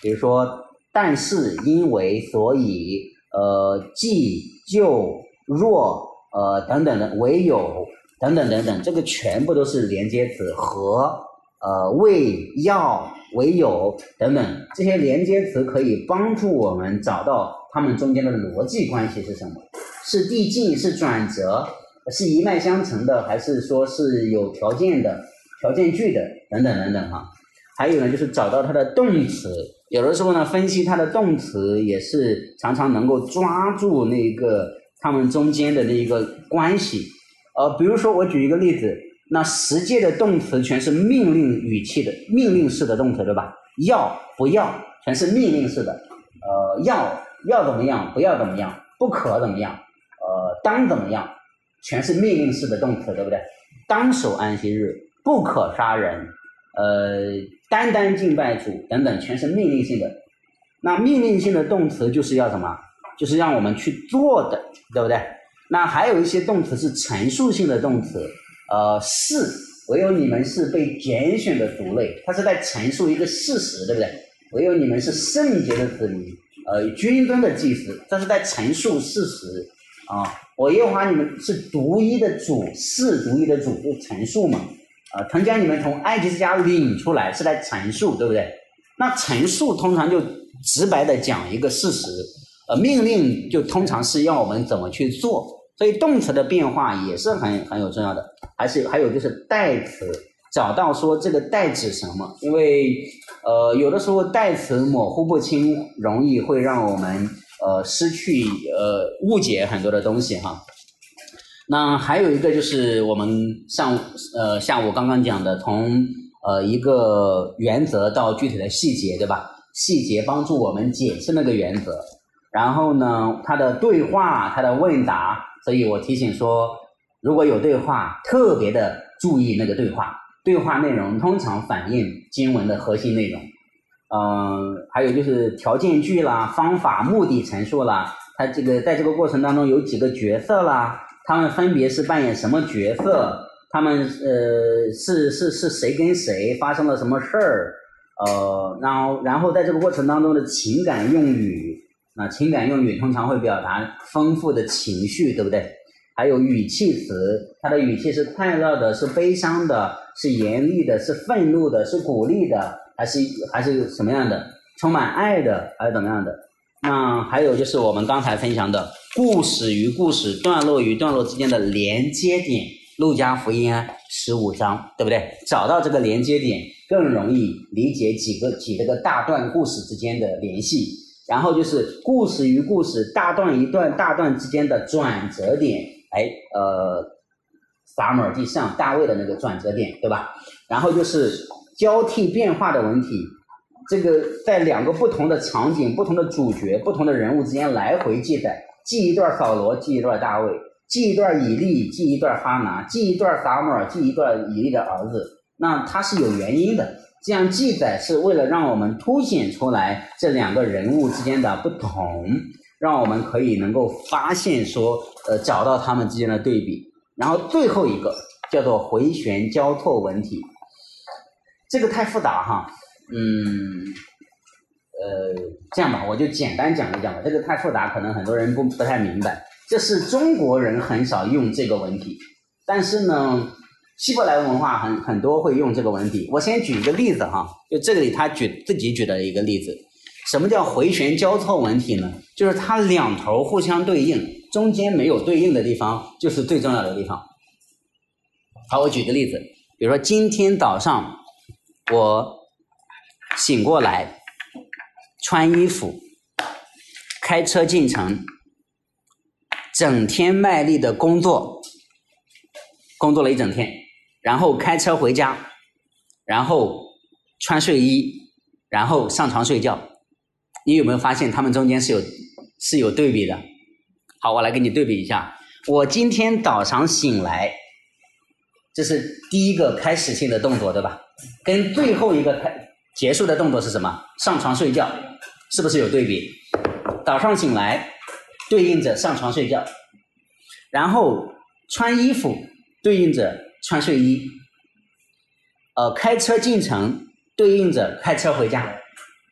比如说但是、因为、所以、呃、既、就、若、呃等等的，唯有等等等等，这个全部都是连接词，和、呃、为、要、唯有等等，这些连接词可以帮助我们找到它们中间的逻辑关系是什么，是递进，是转折，是一脉相承的，还是说是有条件的、条件句的等等等等哈。还有呢，就是找到它的动词，有的时候呢，分析它的动词也是常常能够抓住那个它们中间的那一个关系。呃，比如说我举一个例子，那实际的动词全是命令语气的，命令式的动词，对吧？要不要全是命令式的，呃，要要怎么样，不要怎么样，不可怎么样，呃，当怎么样，全是命令式的动词，对不对？当守安息日，不可杀人，呃，单单敬拜主等等，全是命令性的。那命令性的动词就是要什么？就是让我们去做的，对不对？那还有一些动词是陈述性的动词，呃，是，唯有你们是被拣选的族类，它是在陈述一个事实，对不对？唯有你们是圣洁的子民，呃，君尊的祭司，这是在陈述事实啊。我耶和华你们是独一的主，是独一的主，就陈述嘛。呃，曾将你们从埃及之家领出来，是在陈述，对不对？那陈述通常就直白的讲一个事实，呃，命令就通常是要我们怎么去做，所以动词的变化也是很很有重要的。还是还有就是代词，找到说这个代指什么，因为呃有的时候代词模糊不清，容易会让我们呃失去呃误解很多的东西哈。那还有一个就是我们上呃下午刚刚讲的，从呃一个原则到具体的细节，对吧？细节帮助我们解释那个原则，然后呢它的对话，它的问答，所以我提醒说，如果有对话，特别的注意那个对话，对话内容通常反映经文的核心内容。嗯、呃，还有就是条件句啦、方法、目的陈述啦，它这个在这个过程当中有几个角色啦，他们分别是扮演什么角色？他们呃是是是谁跟谁发生了什么事儿？呃，然后然后在这个过程当中的情感用语，那情感用语通常会表达丰富的情绪，对不对？还有语气词，它的语气是快乐的，是悲伤的，是严厉的，是愤怒的，是鼓励的，还是还是什么样的？充满爱的，还是怎么样的？那还有就是我们刚才分享的故事与故事、段落与段落之间的连接点，路加福音十五章，对不对？找到这个连接点，更容易理解几个几这个大段故事之间的联系。然后就是故事与故事、大段一段大段之间的转折点，哎，呃，撒母耳记上大卫的那个转折点，对吧？然后就是交替变化的文体。这个在两个不同的场景、不同的主角、不同的人物之间来回记载，记一段扫罗，记一段大卫，记一段以利，记一段哈拿，记一段撒母耳，记一段以利的儿子。那它是有原因的，这样记载是为了让我们凸显出来这两个人物之间的不同，让我们可以能够发现说，呃，找到他们之间的对比。然后最后一个叫做回旋交错文体，这个太复杂哈。嗯，呃，这样吧，我就简单讲一讲吧。这个太复杂，可能很多人不不太明白。这是中国人很少用这个文体，但是呢，希伯来文化很很多会用这个文体。我先举一个例子哈，就这里他举自己举的一个例子。什么叫回旋交错文体呢？就是它两头互相对应，中间没有对应的地方就是最重要的地方。好，我举个例子，比如说今天早上我醒过来，穿衣服，开车进城，整天卖力的工作，工作了一整天，然后开车回家，然后穿睡衣，然后上床睡觉。你有没有发现他们中间是有是有对比的？好，我来给你对比一下。我今天早上醒来，这是第一个开始性的动作，对吧？跟最后一个开结束的动作是什么？上床睡觉，是不是有对比？早上醒来对应着上床睡觉，然后穿衣服对应着穿睡衣，呃，开车进城对应着开车回家。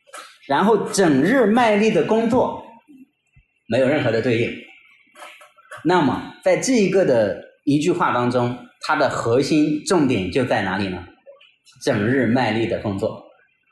然后整日卖力的工作，没有任何的对应。那么在这一个的一句话当中，它的核心重点就在哪里呢？整日卖力的工作。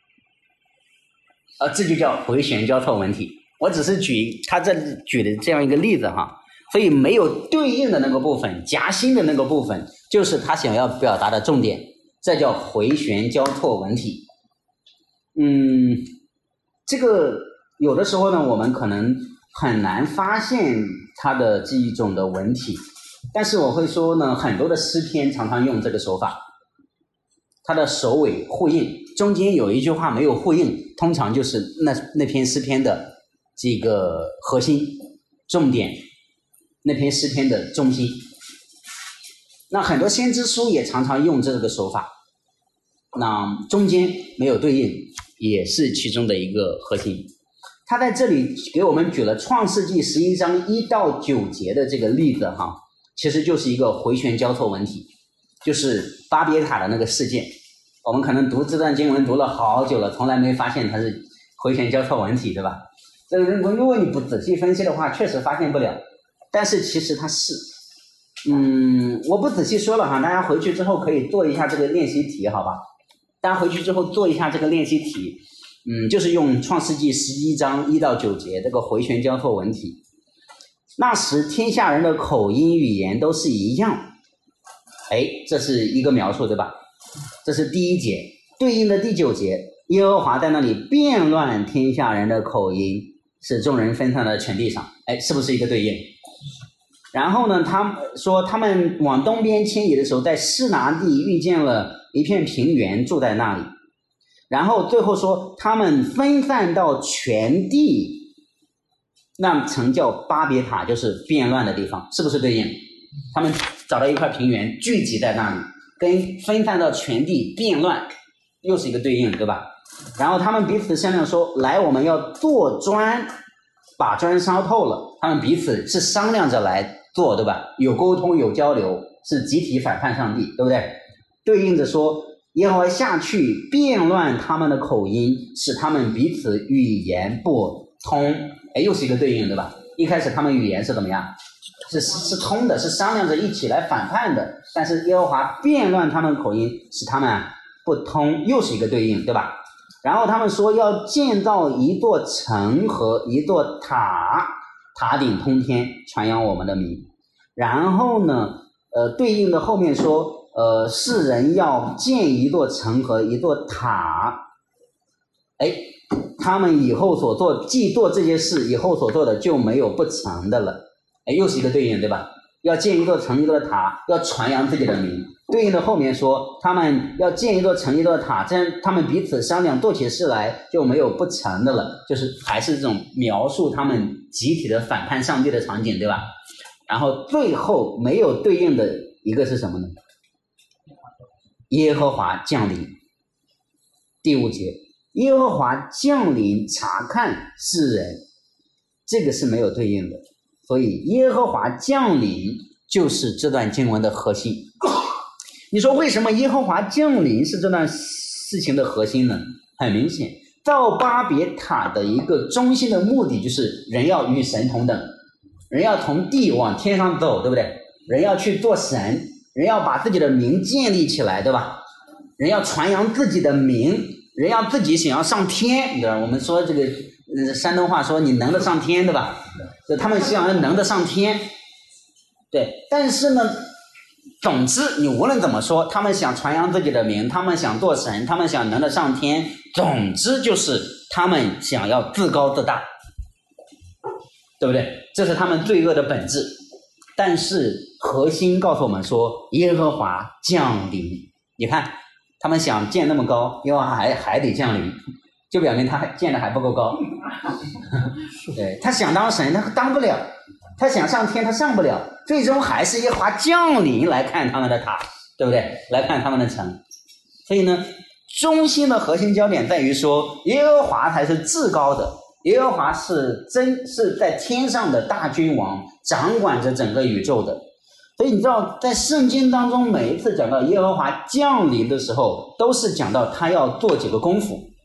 呃，这就叫回旋交错文体。我只是举他这里举的这样一个例子哈，所以没有对应的那个部分，夹心的那个部分，就是他想要表达的重点，这叫回旋交错文体。嗯，这个有的时候呢，我们可能很难发现它的这一种的文体，但是我会说呢，很多的诗篇常常用这个手法，它的首尾呼应，中间有一句话没有呼应，通常就是那那篇诗篇的这个核心重点，那篇诗篇的中心。那很多先知书也常常用这个手法，那中间没有对应也是其中的一个核心。他在这里给我们举了创世纪十一章一到九节的这个例子哈，其实就是一个回旋交错文体，就是巴别塔的那个事件。我们可能读这段经文读了好久了，从来没发现它是回旋交错文体，对吧？这个如果你不仔细分析的话，确实发现不了。但是其实它是，嗯，我不仔细说了哈，大家回去之后可以做一下这个练习题，好吧？大家回去之后做一下这个练习题，嗯，就是用创世纪十一章一到九节这个回旋交错文体。那时天下人的口音语言都是一样，哎，这是一个描述，对吧？这是第一节，对应的第九节，耶和华在那里变乱天下人的口音，使众人分散在全地上，哎，是不是一个对应？然后呢，他说他们往东边迁移的时候，在示拿地遇见了一片平原，住在那里。然后最后说他们分散到全地，那城叫巴别塔，就是变乱的地方，是不是对应？他们找到一块平原聚集在那里，跟分散到全地变乱又是一个对应，对吧？然后他们彼此商量说，来，我们要做砖，把砖烧透了。他们彼此是商量着来做，对吧？有沟通有交流，是集体反叛上帝，对不对？对应着说，耶和华下去变乱他们的口音，使他们彼此语言不通。哎，又是一个对应，对吧？一开始他们语言是怎么样？是是通的，是商量着一起来反叛的。但是耶和华变乱他们口音，使他们不通，又是一个对应，对吧？然后他们说要建造一座城和一座塔，塔顶通天，传扬我们的名。然后呢，呃，对应的后面说，呃，世人要建一座城和一座塔。哎，他们以后所做，既做这些事，以后所做的就没有不成的了。哎，又是一个对应，对吧？要建一座城一座塔，要传扬自己的名。对应的后面说他们要建一座城一座塔，这样他们彼此商量做起事来就没有不成的了，就是还是这种描述他们集体的反叛上帝的场景，对吧？然后最后没有对应的一个是什么呢？耶和华降临。第五节，耶和华降临查看世人，这个是没有对应的，所以耶和华降临就是这段经文的核心。你说为什么耶和华降临是这段事情的核心呢？很明显，造巴别塔的一个中心的目的就是人要与神同等，人要从地往天上走，对不对？人要去做神，人要把自己的名建立起来，对吧？人要传扬自己的名，人要自己想要上天，对吧？我们说这个、呃、山东话说你能得上天，对吧？就他们想要能得上天，对。但是呢，总之你无论怎么说，他们想传扬自己的名，他们想做神，他们想能得上天，总之就是他们想要自高自大，对不对？这是他们罪恶的本质。但是核心告诉我们说，耶和华降临。你看他们想建那么高，耶和华还还得降临，就表明他建的还不够高。对，他想当神，他当不了；他想上天，他上不了。最终还是耶和华降临来看他们的塔，对不对？来看他们的城。所以呢，中心的核心焦点在于说，耶和华才是至高的，耶和华是真是在天上的大君王，掌管着整个宇宙的。所以你知道，在圣经当中，每一次讲到耶和华降临的时候，都是讲到他要做几个功夫。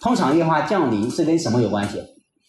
通常耶和华降临是跟什么有关系？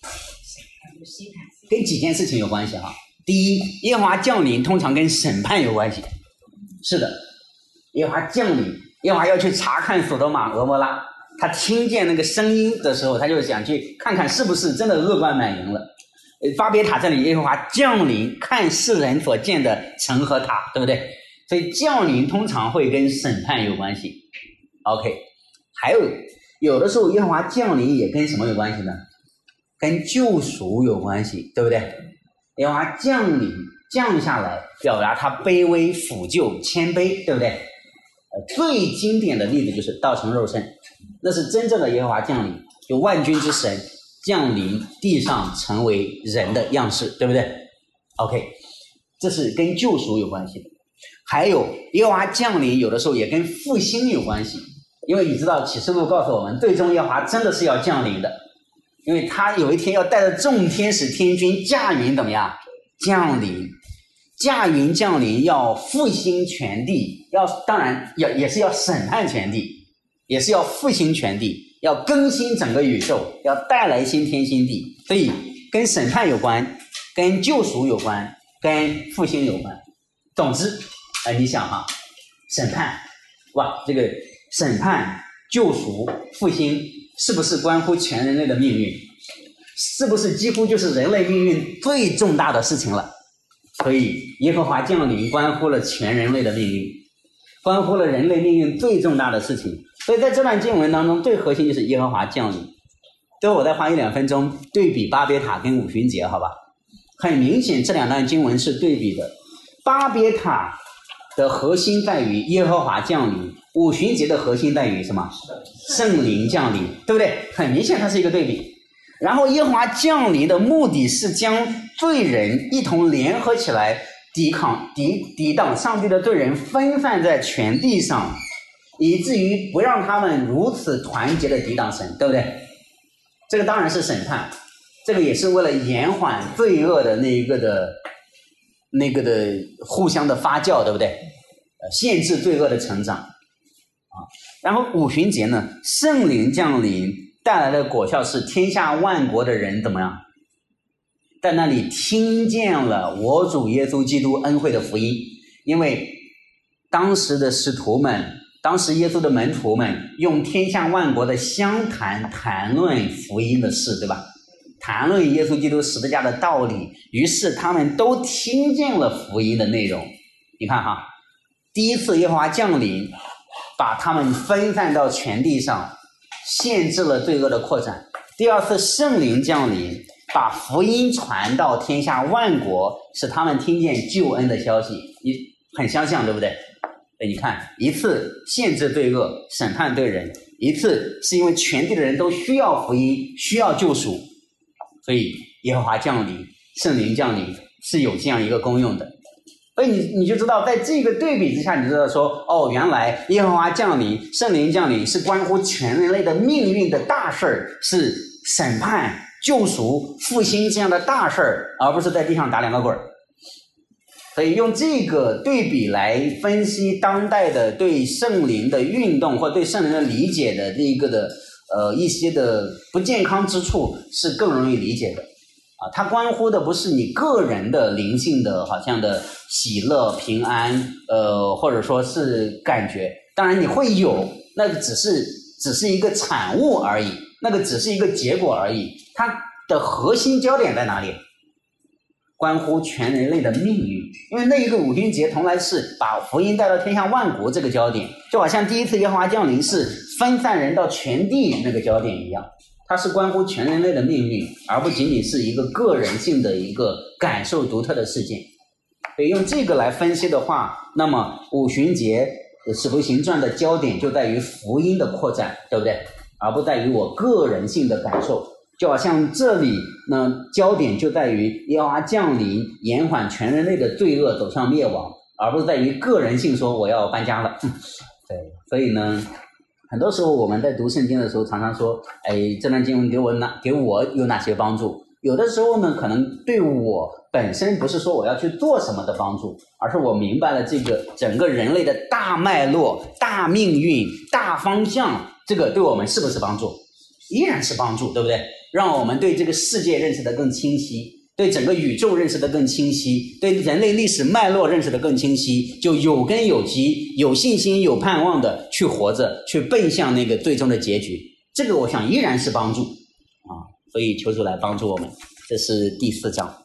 跟几件事情有关系哈。第一，耶和华降临通常跟审判有关系。是的，耶和华降临，耶和华要去查看索多玛俄摩拉，他听见那个声音的时候，他就想去看看是不是真的恶贯满盈了。巴别塔这里耶和华降临，看世人所建的城和塔，对不对？所以降临通常会跟审判有关系。 OK， 还有有的时候耶和华降临也跟什么有关系呢？跟救赎有关系，对不对？耶和华降临降下来，表达他卑微俯就谦卑，对不对？呃，最经典的例子就是道成肉身，那是真正的耶和华降临，就万军之神降临地上成为人的样式，对不对 ？OK， 这是跟救赎有关系的。还有耶和华降临有的时候也跟复兴有关系，因为你知道启示录告诉我们，最终耶和华真的是要降临的，因为他有一天要带着众天使天军驾云怎么样降临，驾云降临要复兴全地，要当然也也是要审判全地，也是要复兴全地，要更新整个宇宙，要带来新天新地，所以跟审判有关，跟救赎有关，跟复兴有关。总之呃，你想哈，审判哇，这个审判救赎复兴是不是关乎全人类的命运？是不是几乎就是人类命运最重大的事情了？所以耶和华降临关乎了全人类的命运，关乎了人类命运最重大的事情。所以在这段经文当中，最核心就是耶和华降临。最后我再花一两分钟对比巴别塔跟五旬节，好吧？很明显这两段经文是对比的。巴别塔的核心在于耶和华降临，五旬节的核心在于什么？圣灵降临，对不对？很明显它是一个对比。然后耶和华降临的目的是将罪人一同联合起来，抵抗抵抵挡上帝的罪人分散在全地上，以至于不让他们如此团结的抵挡神，对不对？这个当然是审判，这个也是为了延缓罪恶的那一个的那个的互相的发酵，对不对？呃，限制罪恶的成长啊。然后五旬节呢，圣灵降临带来的果效是天下万国的人怎么样？在那里听见了我主耶稣基督恩惠的福音，因为当时的使徒们，当时耶稣的门徒们用天下万国的相谈谈论福音的事，对吧？谈论耶稣基督十字架的道理，于是他们都听见了福音的内容。你看哈，第一次耶和华降临，把他们分散到全地上，限制了罪恶的扩展。第二次圣灵降临，把福音传到天下万国，使他们听见救恩的消息。你很相像，对不对？哎，你看，一次限制罪恶，审判罪人；一次是因为全地的人都需要福音，需要救赎。所以耶和华降临，圣灵降临是有这样一个功用的。所以你你就知道，在这个对比之下，你知道说，哦，原来耶和华降临，圣灵降临是关乎全人类的命运的大事儿，是审判、救赎、复兴这样的大事儿，而不是在地上打两个滚儿。所以用这个对比来分析当代的对圣灵的运动或对圣灵的理解的这个的呃一些的不健康之处，是更容易理解的。啊，它关乎的不是你个人的灵性的好像的喜乐平安，呃，或者说是感觉，当然你会有，那个只是只是一个产物而已，那个只是一个结果而已。它的核心焦点在哪里？关乎全人类的命运。因为那一个五旬节从来是把福音带到天下万国这个焦点，就好像第一次耶和华降临是分散人到全地那个焦点一样。它是关乎全人类的命运，而不仅仅是一个个人性的一个感受独特的事件。所以用这个来分析的话，那么五旬节使徒行传的焦点就在于福音的扩展，对不对？而不在于我个人性的感受。就好像这里呢，焦点就在于耶和华降临，延缓全人类的罪恶走向灭亡，而不是在于个人性说我要搬家了。对，所以呢，很多时候我们在读圣经的时候，常常说，哎，这段经文给我哪给我有哪些帮助？有的时候呢，可能对我本身不是说我要去做什么的帮助，而是我明白了这个整个人类的大脉络、大命运、大方向，这个对我们是不是帮助？ 依然是帮助，对不对？让我们对这个世界认识得更清晰，对整个宇宙认识得更清晰，对人类历史脉络认识得更清晰，就有根有基，有信心有盼望的去活着，去奔向那个最终的结局。这个我想依然是帮助啊，所以求主来帮助我们。这是第四章。